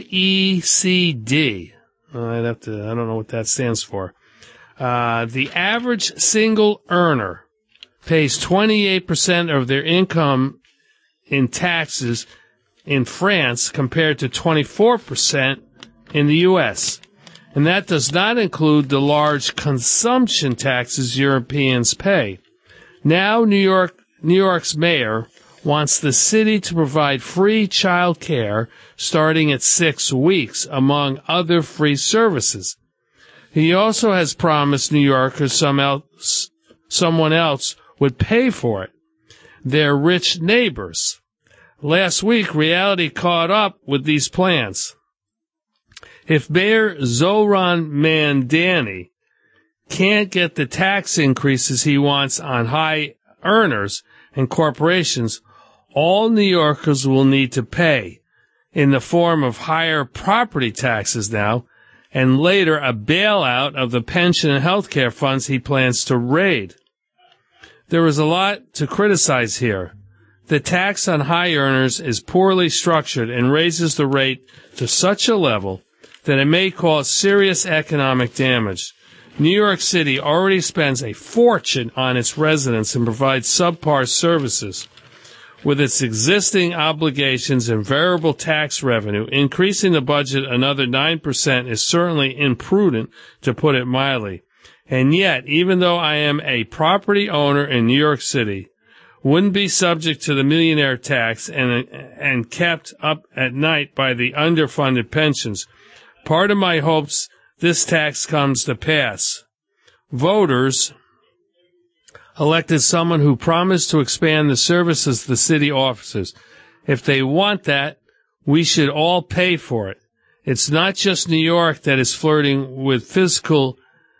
OECD, I don't know what that stands for. The average single earner pays 28% of their income in taxes in France compared to 24% in the U.S. And that does not include the large consumption taxes Europeans pay. Now New York's mayor wants the city to provide free child care starting at 6 weeks, among other free services. He also has promised New Yorkers someone else would pay for it, their rich neighbors. Last week, reality caught up with these plans. If Mayor Zohran Mamdani can't get the tax increases he wants on high earners and corporations, all New Yorkers will need to pay in the form of higher property taxes now, and later a bailout of the pension and health care funds he plans to raid. There is a lot to criticize here. The tax on high earners is poorly structured and raises the rate to such a level that it may cause serious economic damage. New York City already spends a fortune on its residents and provides subpar services. With its existing obligations and variable tax revenue, increasing the budget another 9% is certainly imprudent, to put it mildly. And yet, even though I am a property owner in New York City, wouldn't be subject to the millionaire tax and kept up at night by the underfunded pensions, part of my hopes this tax comes to pass. Voters elected someone who promised to expand the services the city offers. If they want that, we should all pay for it. It's not just New York that is flirting with fiscal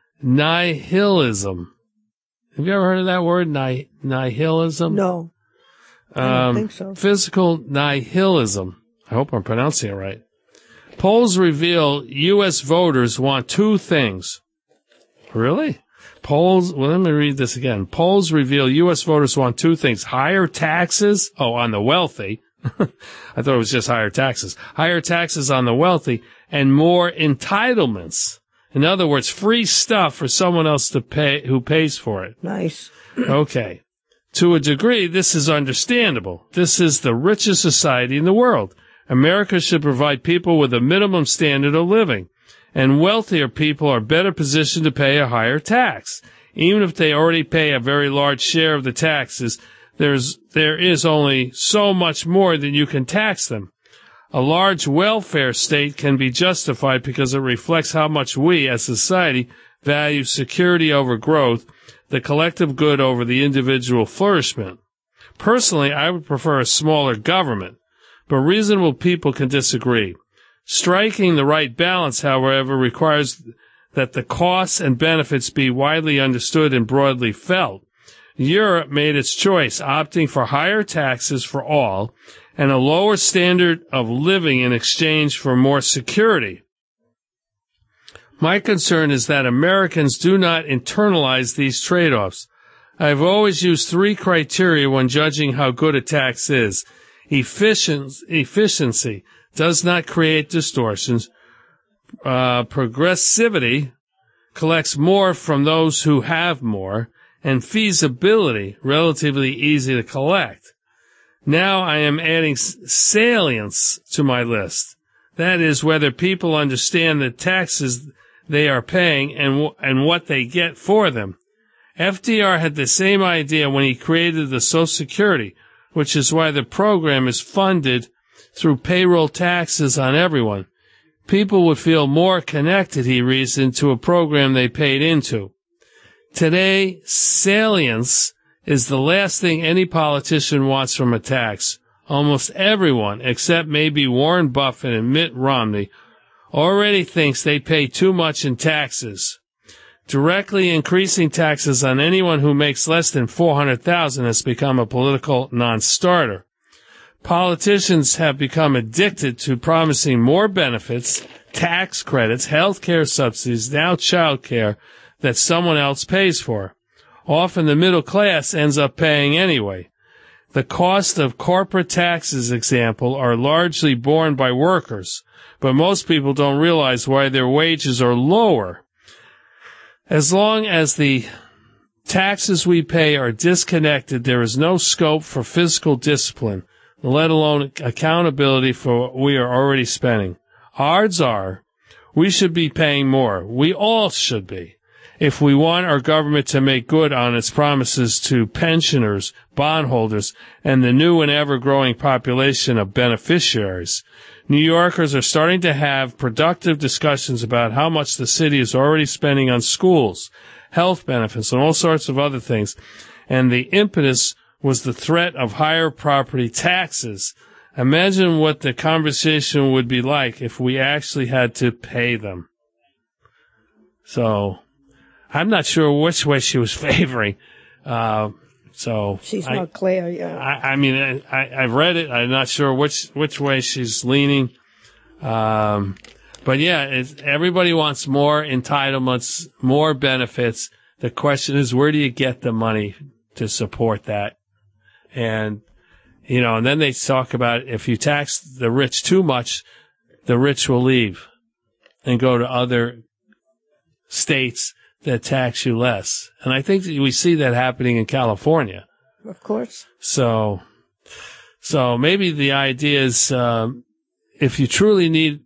nihilism. Have you ever heard of that word, nihilism? No, I don't think so. Physical nihilism. I hope I'm pronouncing it right. Polls reveal U.S. voters want two things. Really? Polls, well, let me read this again. Polls reveal U.S. voters want two things. Higher taxes, on the wealthy. I thought it was just higher taxes. Higher taxes on the wealthy and more entitlements. In other words, free stuff for someone else to pay, who pays for it. Nice. Okay. To a degree, this is understandable. This is the richest society in the world. America should provide people with a minimum standard of living, and wealthier people are better positioned to pay a higher tax. Even if they already pay a very large share of the taxes, there is only so much more than you can tax them. A large welfare state can be justified because it reflects how much we, as society, value security over growth, the collective good over the individual flourishment. Personally, I would prefer a smaller government, but reasonable people can disagree. Striking the right balance, however, requires that the costs and benefits be widely understood and broadly felt. Europe made its choice, opting for higher taxes for all and a lower standard of living in exchange for more security. My concern is that Americans do not internalize these trade-offs. I've always used three criteria when judging how good a tax is. Efficiency does not create distortions. Progressivity collects more from those who have more. And feasibility, relatively easy to collect. Now I am adding salience to my list. That is, whether people understand the taxes they are paying and what they get for them. FDR had the same idea when he created the Social Security, which is why the program is funded through payroll taxes on everyone. People would feel more connected, he reasoned, to a program they paid into. Today, salience is the last thing any politician wants from a tax. Almost everyone, except maybe Warren Buffett and Mitt Romney, already thinks they pay too much in taxes. Directly increasing taxes on anyone who makes less than $400,000 has become a political non-starter. Politicians have become addicted to promising more benefits, tax credits, health care subsidies, now child care, that someone else pays for. Often the middle class ends up paying anyway. The cost of corporate taxes, example, are largely borne by workers, but most people don't realize why their wages are lower. As long as the taxes we pay are disconnected, there is no scope for fiscal discipline, let alone accountability for what we are already spending. Odds are we should be paying more. We all should be, if we want our government to make good on its promises to pensioners, bondholders, and the new and ever-growing population of beneficiaries. New Yorkers are starting to have productive discussions about how much the city is already spending on schools, health benefits, and all sorts of other things, and the impetus was the threat of higher property taxes. Imagine what the conversation would be like if we actually had to pay them. So I'm not sure which way she was favoring. She's not clear, yeah. I mean, I've read it. I'm not sure which way she's leaning. But yeah, everybody wants more entitlements, more benefits. The question is, where do you get the money to support that? And, and then they talk about if you tax the rich too much, the rich will leave and go to other states that tax you less. And I think that we see that happening in California. Of course. So maybe the idea is, if you truly need,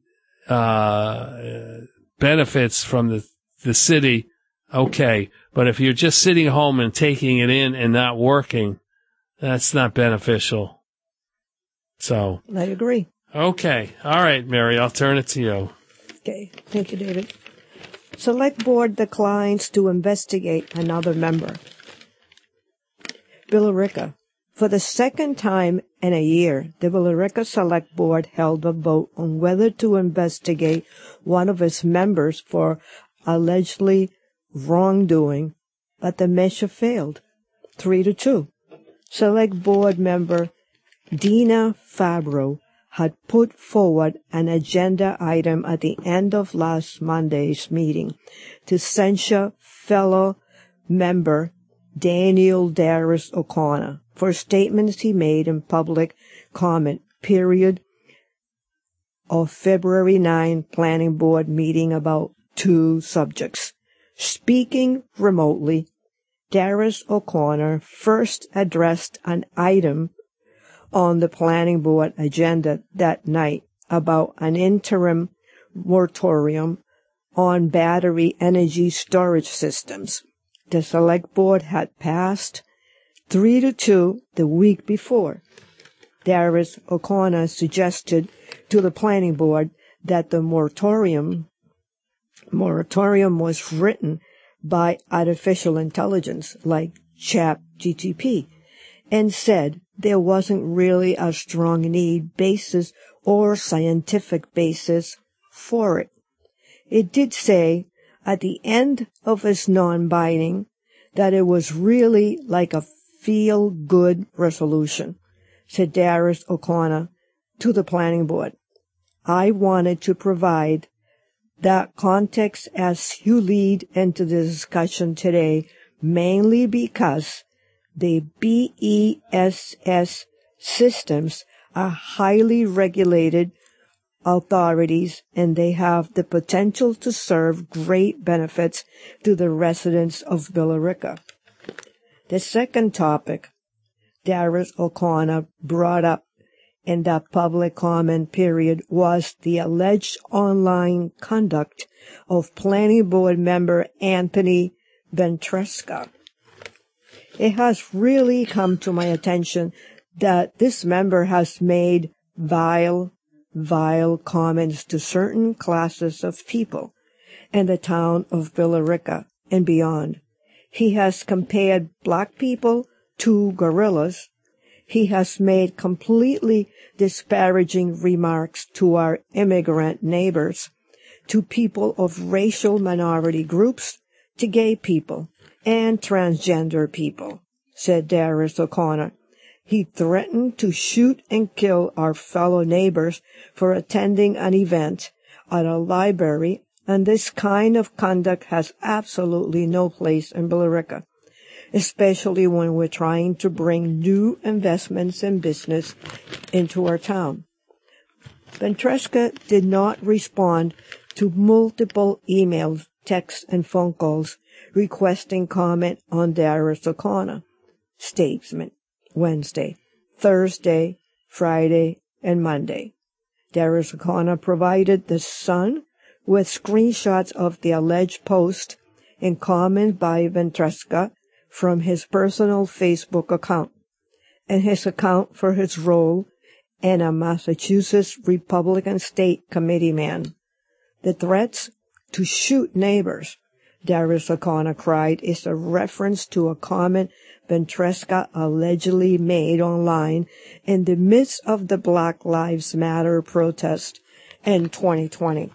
benefits from the city, okay. But if you're just sitting home and taking it in and not working, that's not beneficial. So. I agree. Okay. All right, Mary, I'll turn it to you. Okay. Thank you, David. Select Board declines to investigate another member. Billerica. For the second time in a year, the Billerica Select Board held a vote on whether to investigate one of its members for allegedly wrongdoing, but the measure failed, 3-2. Select Board member Dina Fabro had put forward an agenda item at the end of last Monday's meeting to censure fellow member Daniel Darius O'Connor for statements he made in public comment period of February 9 Planning Board meeting about two subjects. Speaking remotely, Darius O'Connor first addressed an item on the Planning Board agenda that night about an interim moratorium on battery energy storage systems. The Select Board had passed 3-2 the week before. Darius O'Connor suggested to the Planning Board that the moratorium was written by artificial intelligence like ChatGPT, and said there wasn't really a strong need basis or scientific basis for it. It did say at the end of its non-binding that it was really like a feel-good resolution, said Darius O'Connor to the Planning Board. I wanted to provide that context as you lead into the discussion today, mainly because the BESS systems are highly regulated authorities, and they have the potential to serve great benefits to the residents of Billerica. The second topic Darius O'Connor brought up in that public comment period was the alleged online conduct of Planning Board member Anthony Ventresca. It has really come to my attention that this member has made vile comments to certain classes of people in the town of Billerica and beyond. He has compared black people to gorillas. He has made completely disparaging remarks to our immigrant neighbors, to people of racial minority groups, to gay people, and transgender people, said Darius O'Connor. He threatened to shoot and kill our fellow neighbors for attending an event at a library, and this kind of conduct has absolutely no place in Billerica, especially when we're trying to bring new investments and business into our town. Ventresca did not respond to multiple emails, texts, and phone calls requesting comment on Darius O'Connor statement Wednesday, Thursday, Friday, and Monday. Darius O'Connor provided the Sun with screenshots of the alleged post and comment by Ventresca from his personal Facebook account and his account for his role in a Massachusetts Republican State Committeeman. The threats to shoot neighbors, Darius O'Connor cried, is a reference to a comment Ventresca allegedly made online in the midst of the Black Lives Matter protest in 2020.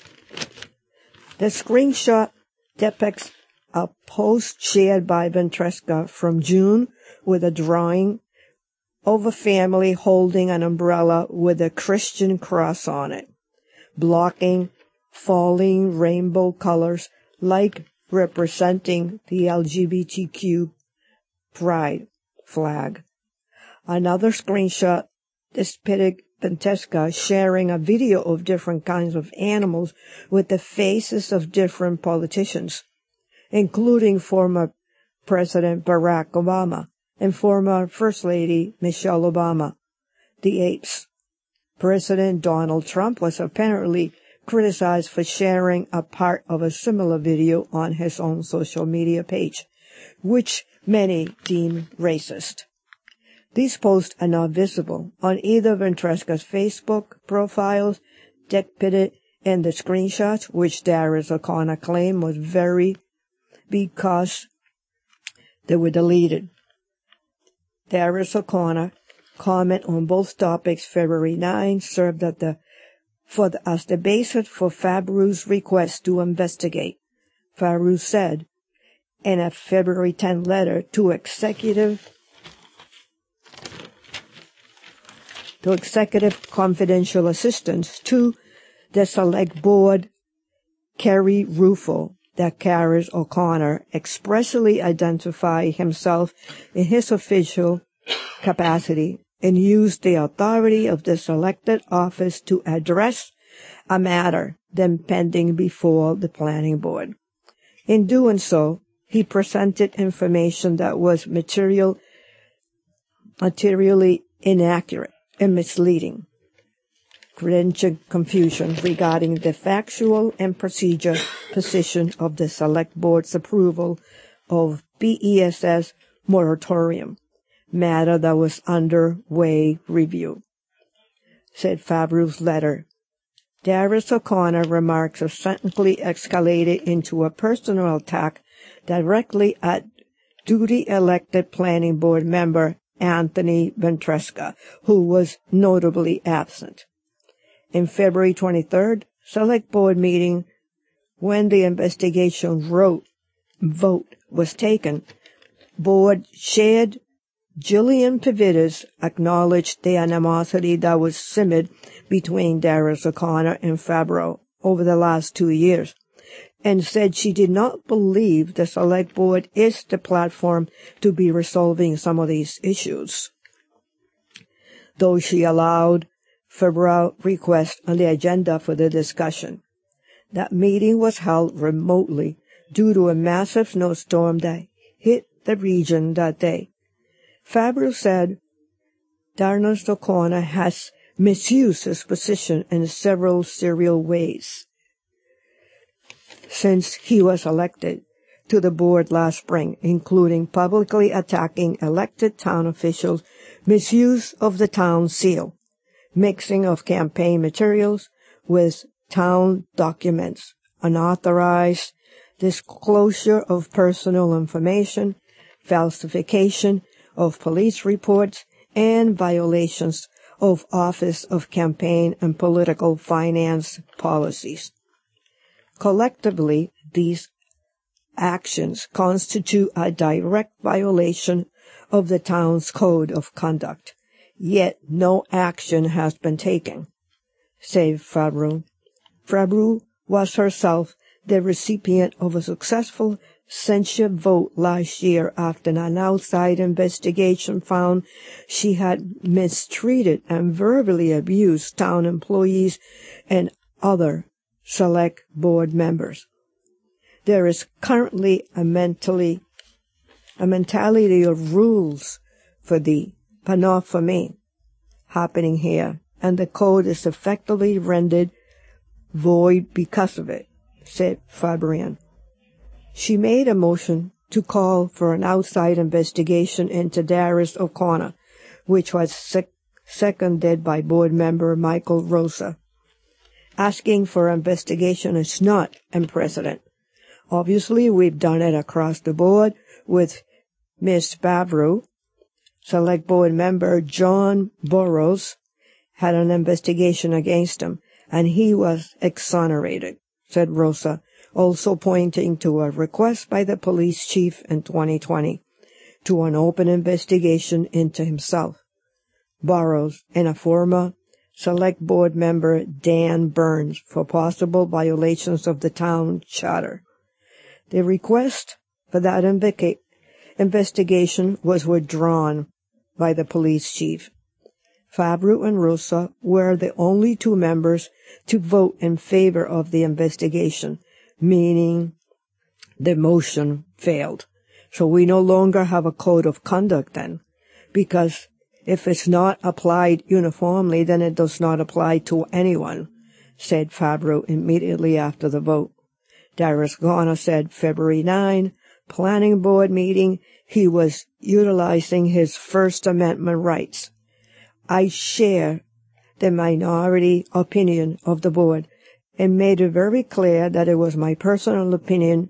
The screenshot depicts a post shared by Ventresca from June with a drawing of a family holding an umbrella with a Christian cross on it, blocking falling rainbow colors like representing the LGBTQ pride flag. Another screenshot depicted Ventresca sharing a video of different kinds of animals with the faces of different politicians, including former President Barack Obama and former First Lady Michelle Obama, the apes. President Donald Trump was apparently criticized for sharing a part of a similar video on his own social media page, which many deem racist. These posts are not visible on either Ventresca's Facebook profiles depicted in the screenshots, which Darius O'Connor claimed was because they were deleted. Darius O'Connor comment on both topics February 9 served as the basis for Fabru's request to investigate. Fabru said in a February 10 letter to Executive to executive confidential assistance to the select board, Kerry Rufo, that Carys O'Connor expressly identified himself in his official capacity and used the authority of the selected office to address a matter then pending before the planning board. In doing so, he presented information that was materially inaccurate and misleading, creating confusion regarding the factual and procedure position of the select board's approval of BESS moratorium, matter that was underway review, said Fabru's letter. Darius O'Connor remarks subsequently escalated into a personal attack directly at duty-elected planning board member Anthony Ventresca, who was notably absent. In February 23rd, select board meeting, when the investigation vote was taken, board chaired Jillian Pavidas acknowledged the animosity that was simmered between Darius O'Connor and Fabro over the last 2 years, and said she did not believe the select board is the platform to be resolving some of these issues, though she allowed Fabro request on the agenda for the discussion. That meeting was held remotely due to a massive snowstorm that hit the region that day. Fabro said Darius O'Connor has misused his position in several serious ways since he was elected to the board last spring, including publicly attacking elected town officials, misuse of the town seal, mixing of campaign materials with town documents, unauthorized disclosure of personal information, falsification of police reports, and violations of Office of Campaign and Political Finance policies. Collectively, these actions constitute a direct violation of the town's code of conduct, yet no action has been taken, said Fabro. Fabro was herself the recipient of a successful censure vote last year after an outside investigation found she had mistreated and verbally abused town employees and other select board members. There is currently a mentality of rules for thee, but not for me, happening here, and the code is effectively rendered void because of it, said Fabian. She made a motion to call for an outside investigation into Darius O'Connor, which was seconded by board member Michael Rosa. Asking for investigation is not unprecedented. Obviously, we've done it across the board with Ms. Fabro. Select board member John Burrows had an investigation against him, and he was exonerated, said Rosa, also pointing to a request by the police chief in 2020 to an open investigation into himself, Burrows, and a former select board member Dan Burns for possible violations of the town charter. The request for that investigation was withdrawn by the police chief. Fabro and Rosa were the only two members to vote in favor of the investigation, meaning the motion failed. So we no longer have a code of conduct then, because if it's not applied uniformly, then it does not apply to anyone, said Fabro immediately after the vote. Darius O'Connor said February 9, planning board meeting, he was utilizing his First Amendment rights. I share the minority opinion of the board and made it very clear that it was my personal opinion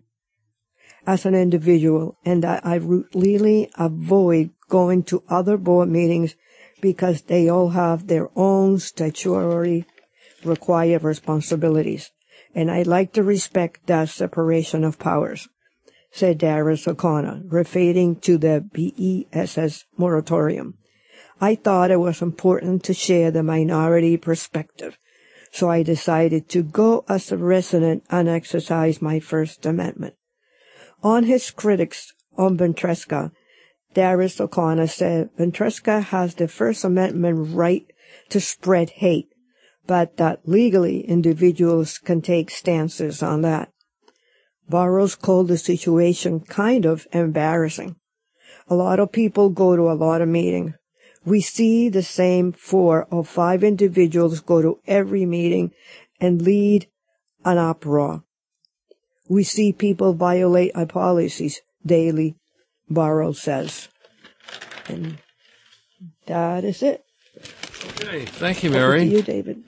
as an individual and that I routinely avoid going to other board meetings because they all have their own statutory required responsibilities, and I like to respect that separation of powers, said Darius O'Connor, referring to the BESS moratorium. I thought it was important to share the minority perspective, so I decided to go as a resident and exercise my First Amendment. On his critics on Ventresca, Darius O'Connor said Ventresca has the First Amendment right to spread hate, but that legally individuals can take stances on that. Burroughs called the situation kind of embarrassing. A lot of people go to a lot of meetings. We see the same 4 or 5 individuals go to every meeting and lead an uproar. We see people violate our policies daily, Burroughs says. And that is it. Okay, thank you, Mary. Over to you, David.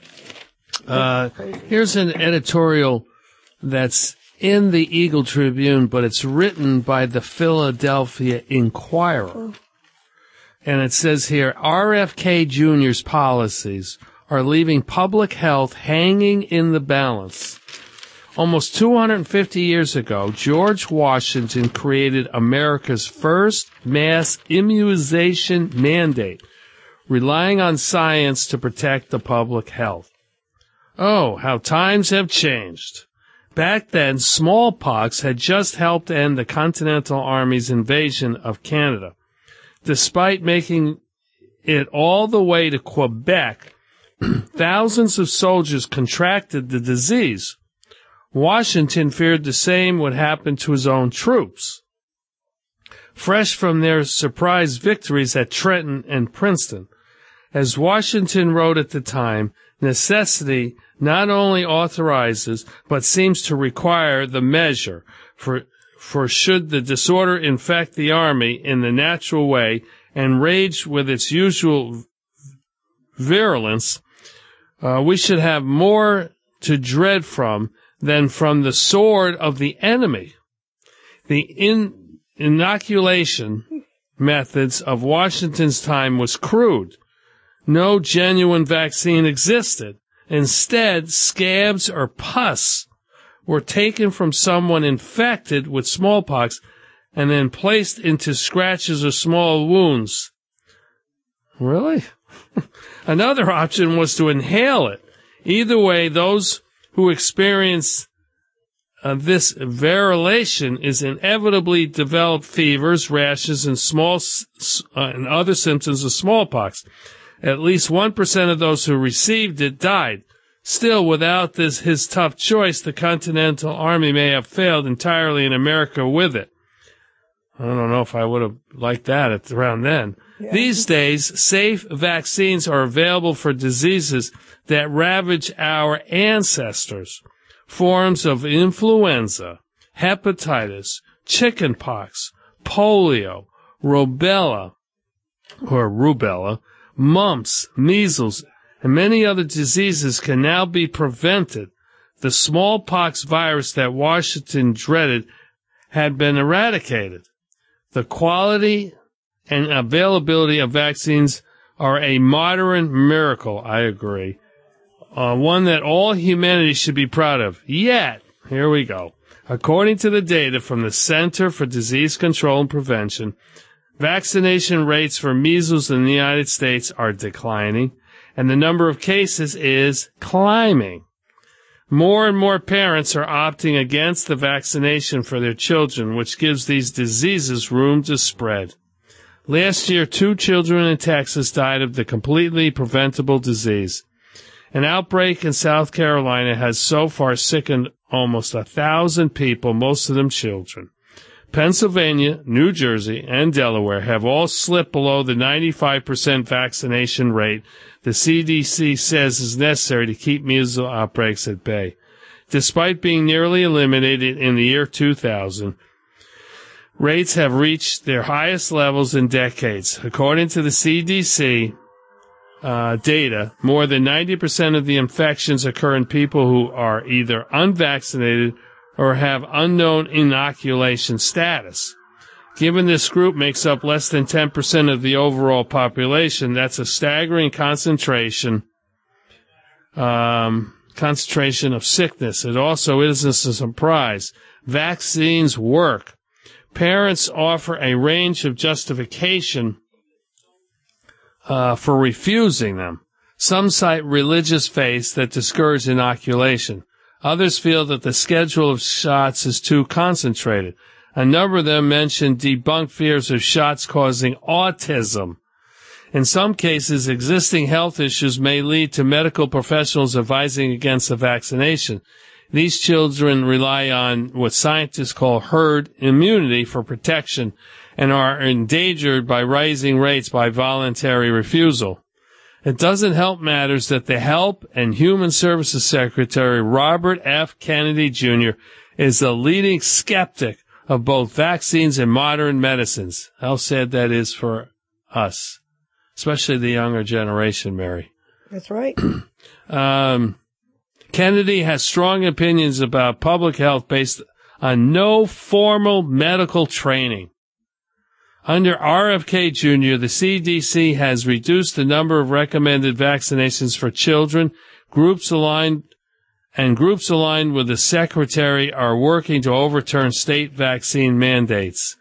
Here's an editorial that's in the Eagle Tribune, but it's written by the Philadelphia Inquirer. Oh. And it says here, RFK Jr.'s policies are leaving public health hanging in the balance. Almost 250 years ago, George Washington created America's first mass immunization mandate, relying on science to protect the public health. Oh, how times have changed. Back then, smallpox had just helped end the Continental Army's invasion of Canada. Despite making it all the way to Quebec, thousands of soldiers contracted the disease. Washington feared the same would happen to his own troops. Fresh from their surprise victories at Trenton and Princeton, as Washington wrote at the time, necessity not only authorizes, but seems to require the measure, for should the disorder infect the army in the natural way and rage with its usual virulence, we should have more to dread from than from the sword of the enemy. The inoculation methods of Washington's time was crude. No genuine vaccine existed. Instead, scabs or pus were taken from someone infected with smallpox and then placed into scratches or small wounds. Really? Another option was to inhale it. Either way, those who experience this variolation is inevitably develop fevers, rashes, and and other symptoms of smallpox. At least 1% of those who received it died. Still, without his tough choice, the Continental Army may have failed entirely in America with it. I don't know if I would have liked that around then. Yeah. These days, safe vaccines are available for diseases that ravage our ancestors. Forms of influenza, hepatitis, chickenpox, polio, rubella, mumps, measles, and many other diseases can now be prevented. The smallpox virus that Washington dreaded had been eradicated. The quality and availability of vaccines are a modern miracle, I agree. One that all humanity should be proud of. Yet, here we go. According to the data from the Center for Disease Control and Prevention, vaccination rates for measles in the United States are declining, and the number of cases is climbing. More and more parents are opting against the vaccination for their children, which gives these diseases room to spread. Last year, 2 children in Texas died of the completely preventable disease. An outbreak in South Carolina has so far sickened almost 1,000 people, most of them children. Pennsylvania, New Jersey, and Delaware have all slipped below the 95% vaccination rate the CDC says is necessary to keep measles outbreaks at bay. Despite being nearly eliminated in the year 2000, rates have reached their highest levels in decades. According to the CDC data, more than 90% of the infections occur in people who are either unvaccinated or have unknown inoculation status. Given this group makes up less than 10% of the overall population, that's a staggering concentration of sickness. It also isn't a surprise. Vaccines work. Parents offer a range of justification for refusing them. Some cite religious faiths that discourage inoculation. Others feel that the schedule of shots is too concentrated. A number of them mention debunked fears of shots causing autism. In some cases, existing health issues may lead to medical professionals advising against the vaccination. These children rely on what scientists call herd immunity for protection and are endangered by rising rates by voluntary refusal. It doesn't help matters that the Health and Human Services Secretary, Robert F. Kennedy Jr., is a leading skeptic of both vaccines and modern medicines. How sad that is for us, especially the younger generation, Mary. That's right. Kennedy has strong opinions about public health based on no formal medical training. Under RFK Jr., the CDC has reduced the number of recommended vaccinations for children. Groups aligned with the secretary are working to overturn state vaccine mandates.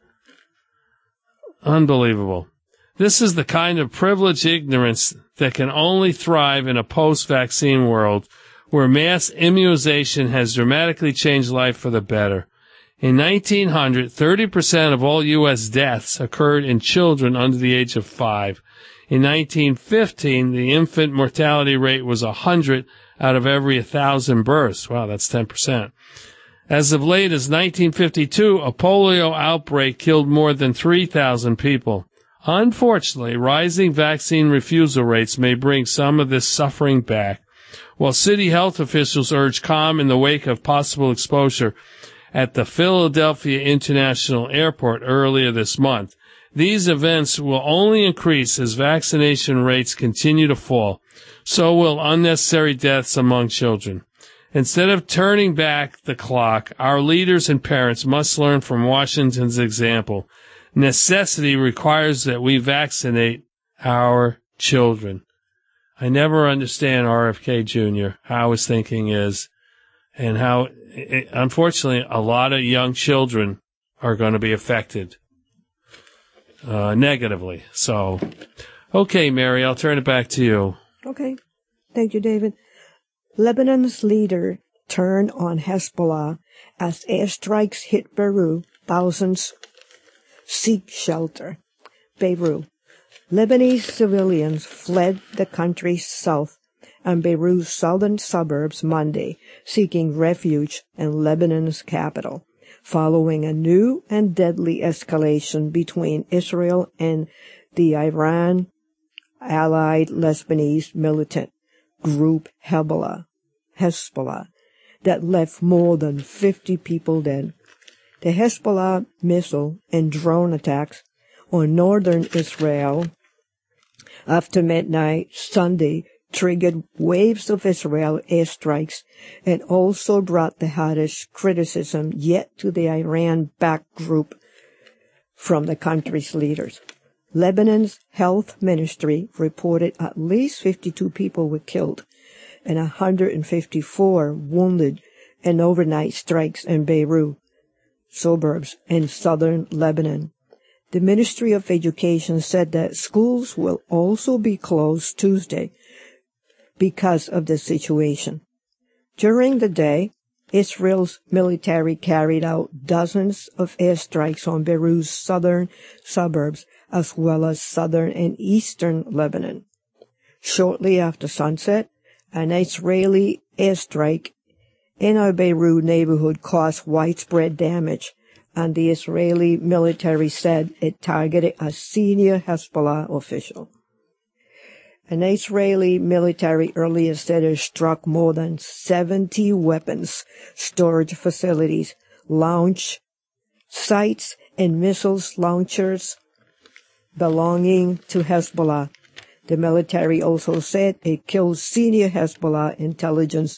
Unbelievable. This is the kind of privileged ignorance that can only thrive in a post-vaccine world where mass immunization has dramatically changed life for the better. In 1900, 30% of all U.S. deaths occurred in children under the age of 5. In 1915, the infant mortality rate was 100 out of every 1,000 births. Wow, that's 10%. As of late as 1952, a polio outbreak killed more than 3,000 people. Unfortunately, rising vaccine refusal rates may bring some of this suffering back. While city health officials urge calm in the wake of possible exposure at the Philadelphia International Airport earlier this month, these events will only increase as vaccination rates continue to fall. So will unnecessary deaths among children. Instead of turning back the clock, our leaders and parents must learn from Washington's example. Necessity requires that we vaccinate our children. I never understand RFK Jr., how his thinking is, and how, unfortunately, a lot of young children are going to be affected negatively. So, okay, Mary, I'll turn it back to you. Okay. Thank you, David. Lebanon's leader turned on Hezbollah as airstrikes hit Beirut. Thousands seek shelter. Beirut. Lebanese civilians fled the country's south and Beirut's southern suburbs Monday, seeking refuge in Lebanon's capital, following a new and deadly escalation between Israel and the Iran-allied Lebanese militant group Hezbollah, that left more than 50 people dead. The Hezbollah missile and drone attacks on northern Israel after midnight Sunday triggered waves of Israel airstrikes and also brought the hottest criticism yet to the Iran-backed group from the country's leaders. Lebanon's health ministry reported at least 52 people were killed and 154 wounded in overnight strikes in Beirut suburbs in southern Lebanon. The Ministry of Education said that schools will also be closed Tuesday because of the situation. During the day, Israel's military carried out dozens of airstrikes on Beirut's southern suburbs as well as southern and eastern Lebanon. Shortly after sunset, an Israeli airstrike in a Beirut neighborhood caused widespread damage, and the Israeli military said it targeted a senior Hezbollah official. An Israeli military earlier said it struck more than 70 weapons storage facilities, launch sites, and missiles launchers belonging to Hezbollah. The military also said it killed senior Hezbollah intelligence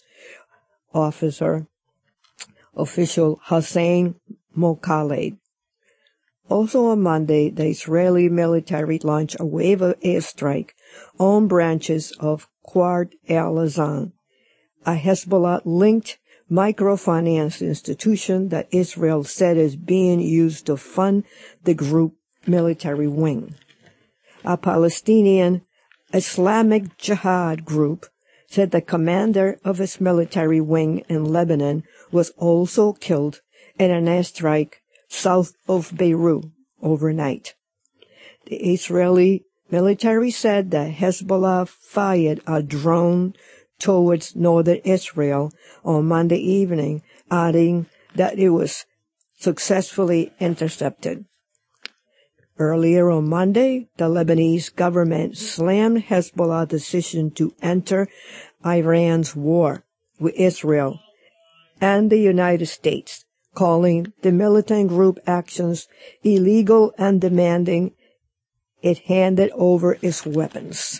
official Hussein Mokhaled. Also on Monday, the Israeli military launched a wave of airstrike on branches of Quwat al-Azan, a Hezbollah-linked microfinance institution that Israel said is being used to fund the group military wing. A Palestinian Islamic Jihad group said the commander of its military wing in Lebanon was also killed in an airstrike south of Beirut overnight. The Israeli military said that Hezbollah fired a drone towards northern Israel on Monday evening, adding that it was successfully intercepted. Earlier on Monday, the Lebanese government slammed Hezbollah's decision to enter Iran's war with Israel and the United States, calling the militant group actions illegal and demanding it handed over its weapons.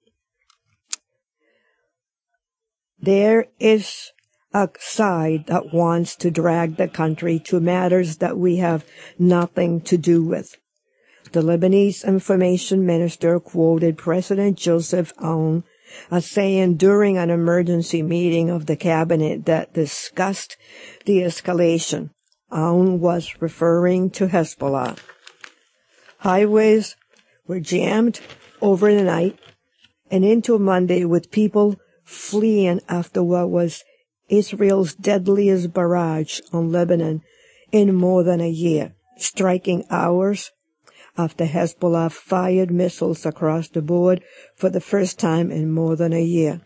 There is a side that wants to drag the country to matters that we have nothing to do with. The Lebanese information minister quoted President Joseph Aoun as saying during an emergency meeting of the cabinet that discussed the escalation. Aoun was referring to Hezbollah. Highways were jammed over the night and into Monday with people fleeing after what was Israel's deadliest barrage on Lebanon in more than a year, striking hours after Hezbollah fired missiles across the board for the first time in more than a year.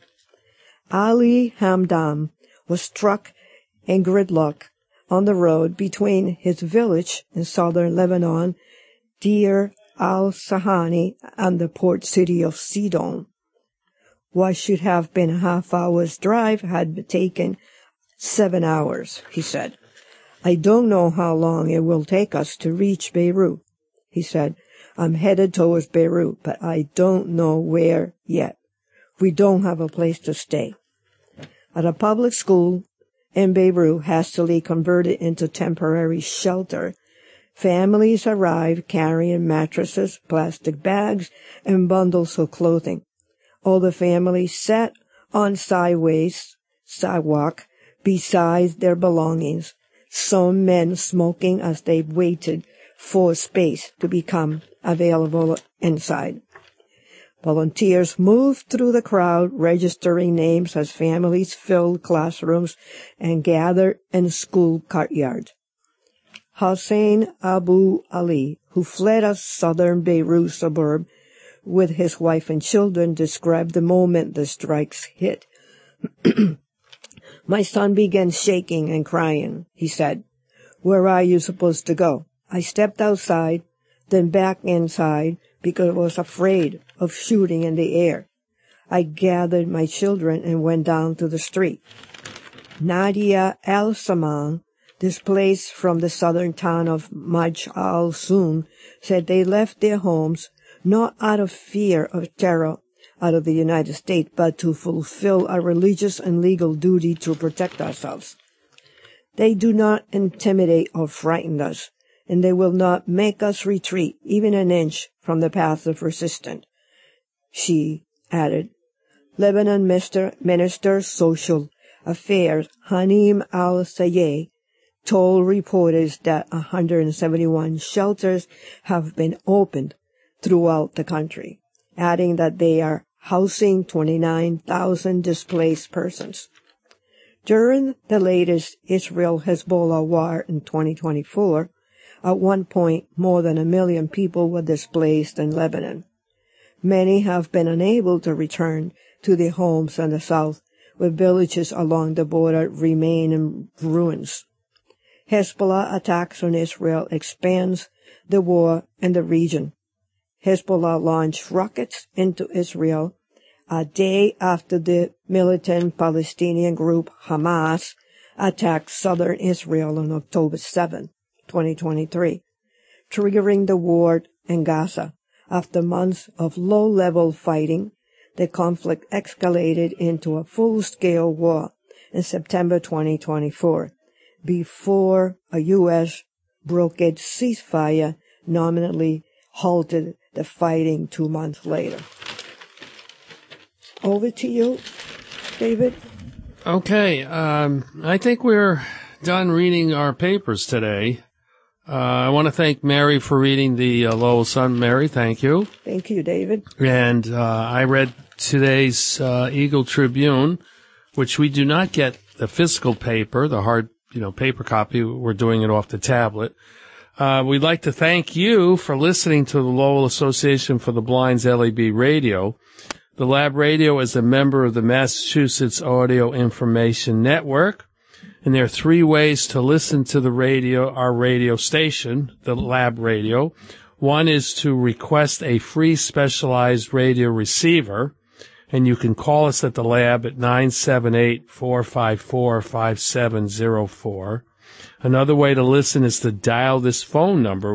Ali Hamdam was struck in gridlock on the road between his village in southern Lebanon, Deir al-Sahani, and the port city of Sidon. What should have been a half-hour's drive had taken 7 hours, he said. I don't know how long it will take us to reach Beirut, he said. I'm headed towards Beirut, but I don't know where yet. We don't have a place to stay. At a public school in Beirut, hastily converted into temporary shelter, families arrived carrying mattresses, plastic bags, and bundles of clothing. All the families sat on sidewalk beside their belongings, some men smoking as they waited for space to become available inside. Volunteers moved through the crowd, registering names as families filled classrooms and gathered in school courtyards. Hossein Abu Ali, who fled a southern Beirut suburb with his wife and children, described the moment the strikes hit. My son began shaking and crying, he said. Where are you supposed to go? I stepped outside, then back inside because I was afraid of shooting in the air. I gathered my children and went down to the street. Nadia al-Saman, displaced from the southern town of Majd al-Sun, said they left their homes not out of fear of terror out of the United States, but to fulfill a religious and legal duty to protect ourselves. They do not intimidate or frighten us, and they will not make us retreat even an inch from the path of resistance, she added. Lebanon Minister Social Affairs Hanim al-Sayeh told reporters that 171 shelters have been opened throughout the country, adding that they are housing 29,000 displaced persons. During the latest Israel-Hezbollah war in 2024, at one point more than 1 million people were displaced in Lebanon. Many have been unable to return to their homes in the south, where villages along the border remain in ruins. Hezbollah attacks on Israel expands the war in the region. Hezbollah launched rockets into Israel a day after the militant Palestinian group Hamas attacked southern Israel on October 7, 2023, triggering the war in Gaza. After months of low-level fighting, the conflict escalated into a full-scale war in September 2024, before a U.S. brokered ceasefire nominally halted the fighting 2 months later. Over to you, David. Okay, I think we're done reading our papers today. I want to thank Mary for reading the Lowell Sun. Mary, thank you. Thank you, David. And I read today's Eagle Tribune, which we do not get the physical paper, the hard, paper copy. We're doing it off the tablet. We'd like to thank you for listening to the Lowell Association for the Blind's LAB Radio. The Lab Radio is a member of the Massachusetts Audio Information Network. And there are 3 ways to listen to the radio, our radio station, the Lab Radio. One is to request a free specialized radio receiver, and you can call us at the lab at 978-454-5704. Another way to listen is to dial this phone number,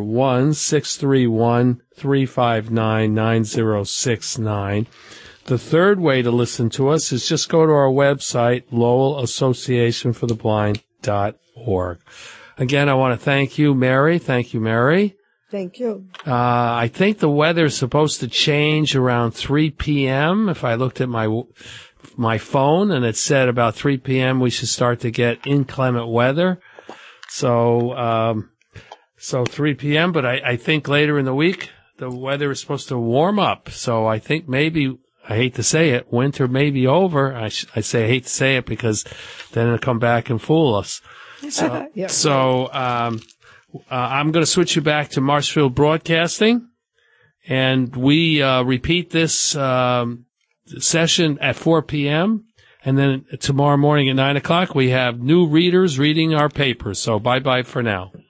1-631-359-9069. The third way to listen to us is just go to our website, LowellAssociationForTheBlind.org. Again, I want to thank you, Mary. Thank you, Mary. Thank you. I think the weather is supposed to change around 3 p.m. If I looked at my phone and it said about 3 p.m. we should start to get inclement weather. So 3 p.m., but I think later in the week the weather is supposed to warm up. So I think maybe, I hate to say it, winter may be over. I say I hate to say it because then it'll come back and fool us. So, Yeah. I'm going to switch you back to Marshfield Broadcasting, and we repeat this session at 4 p.m., and then tomorrow morning at 9 o'clock we have new readers reading our papers. So bye-bye for now.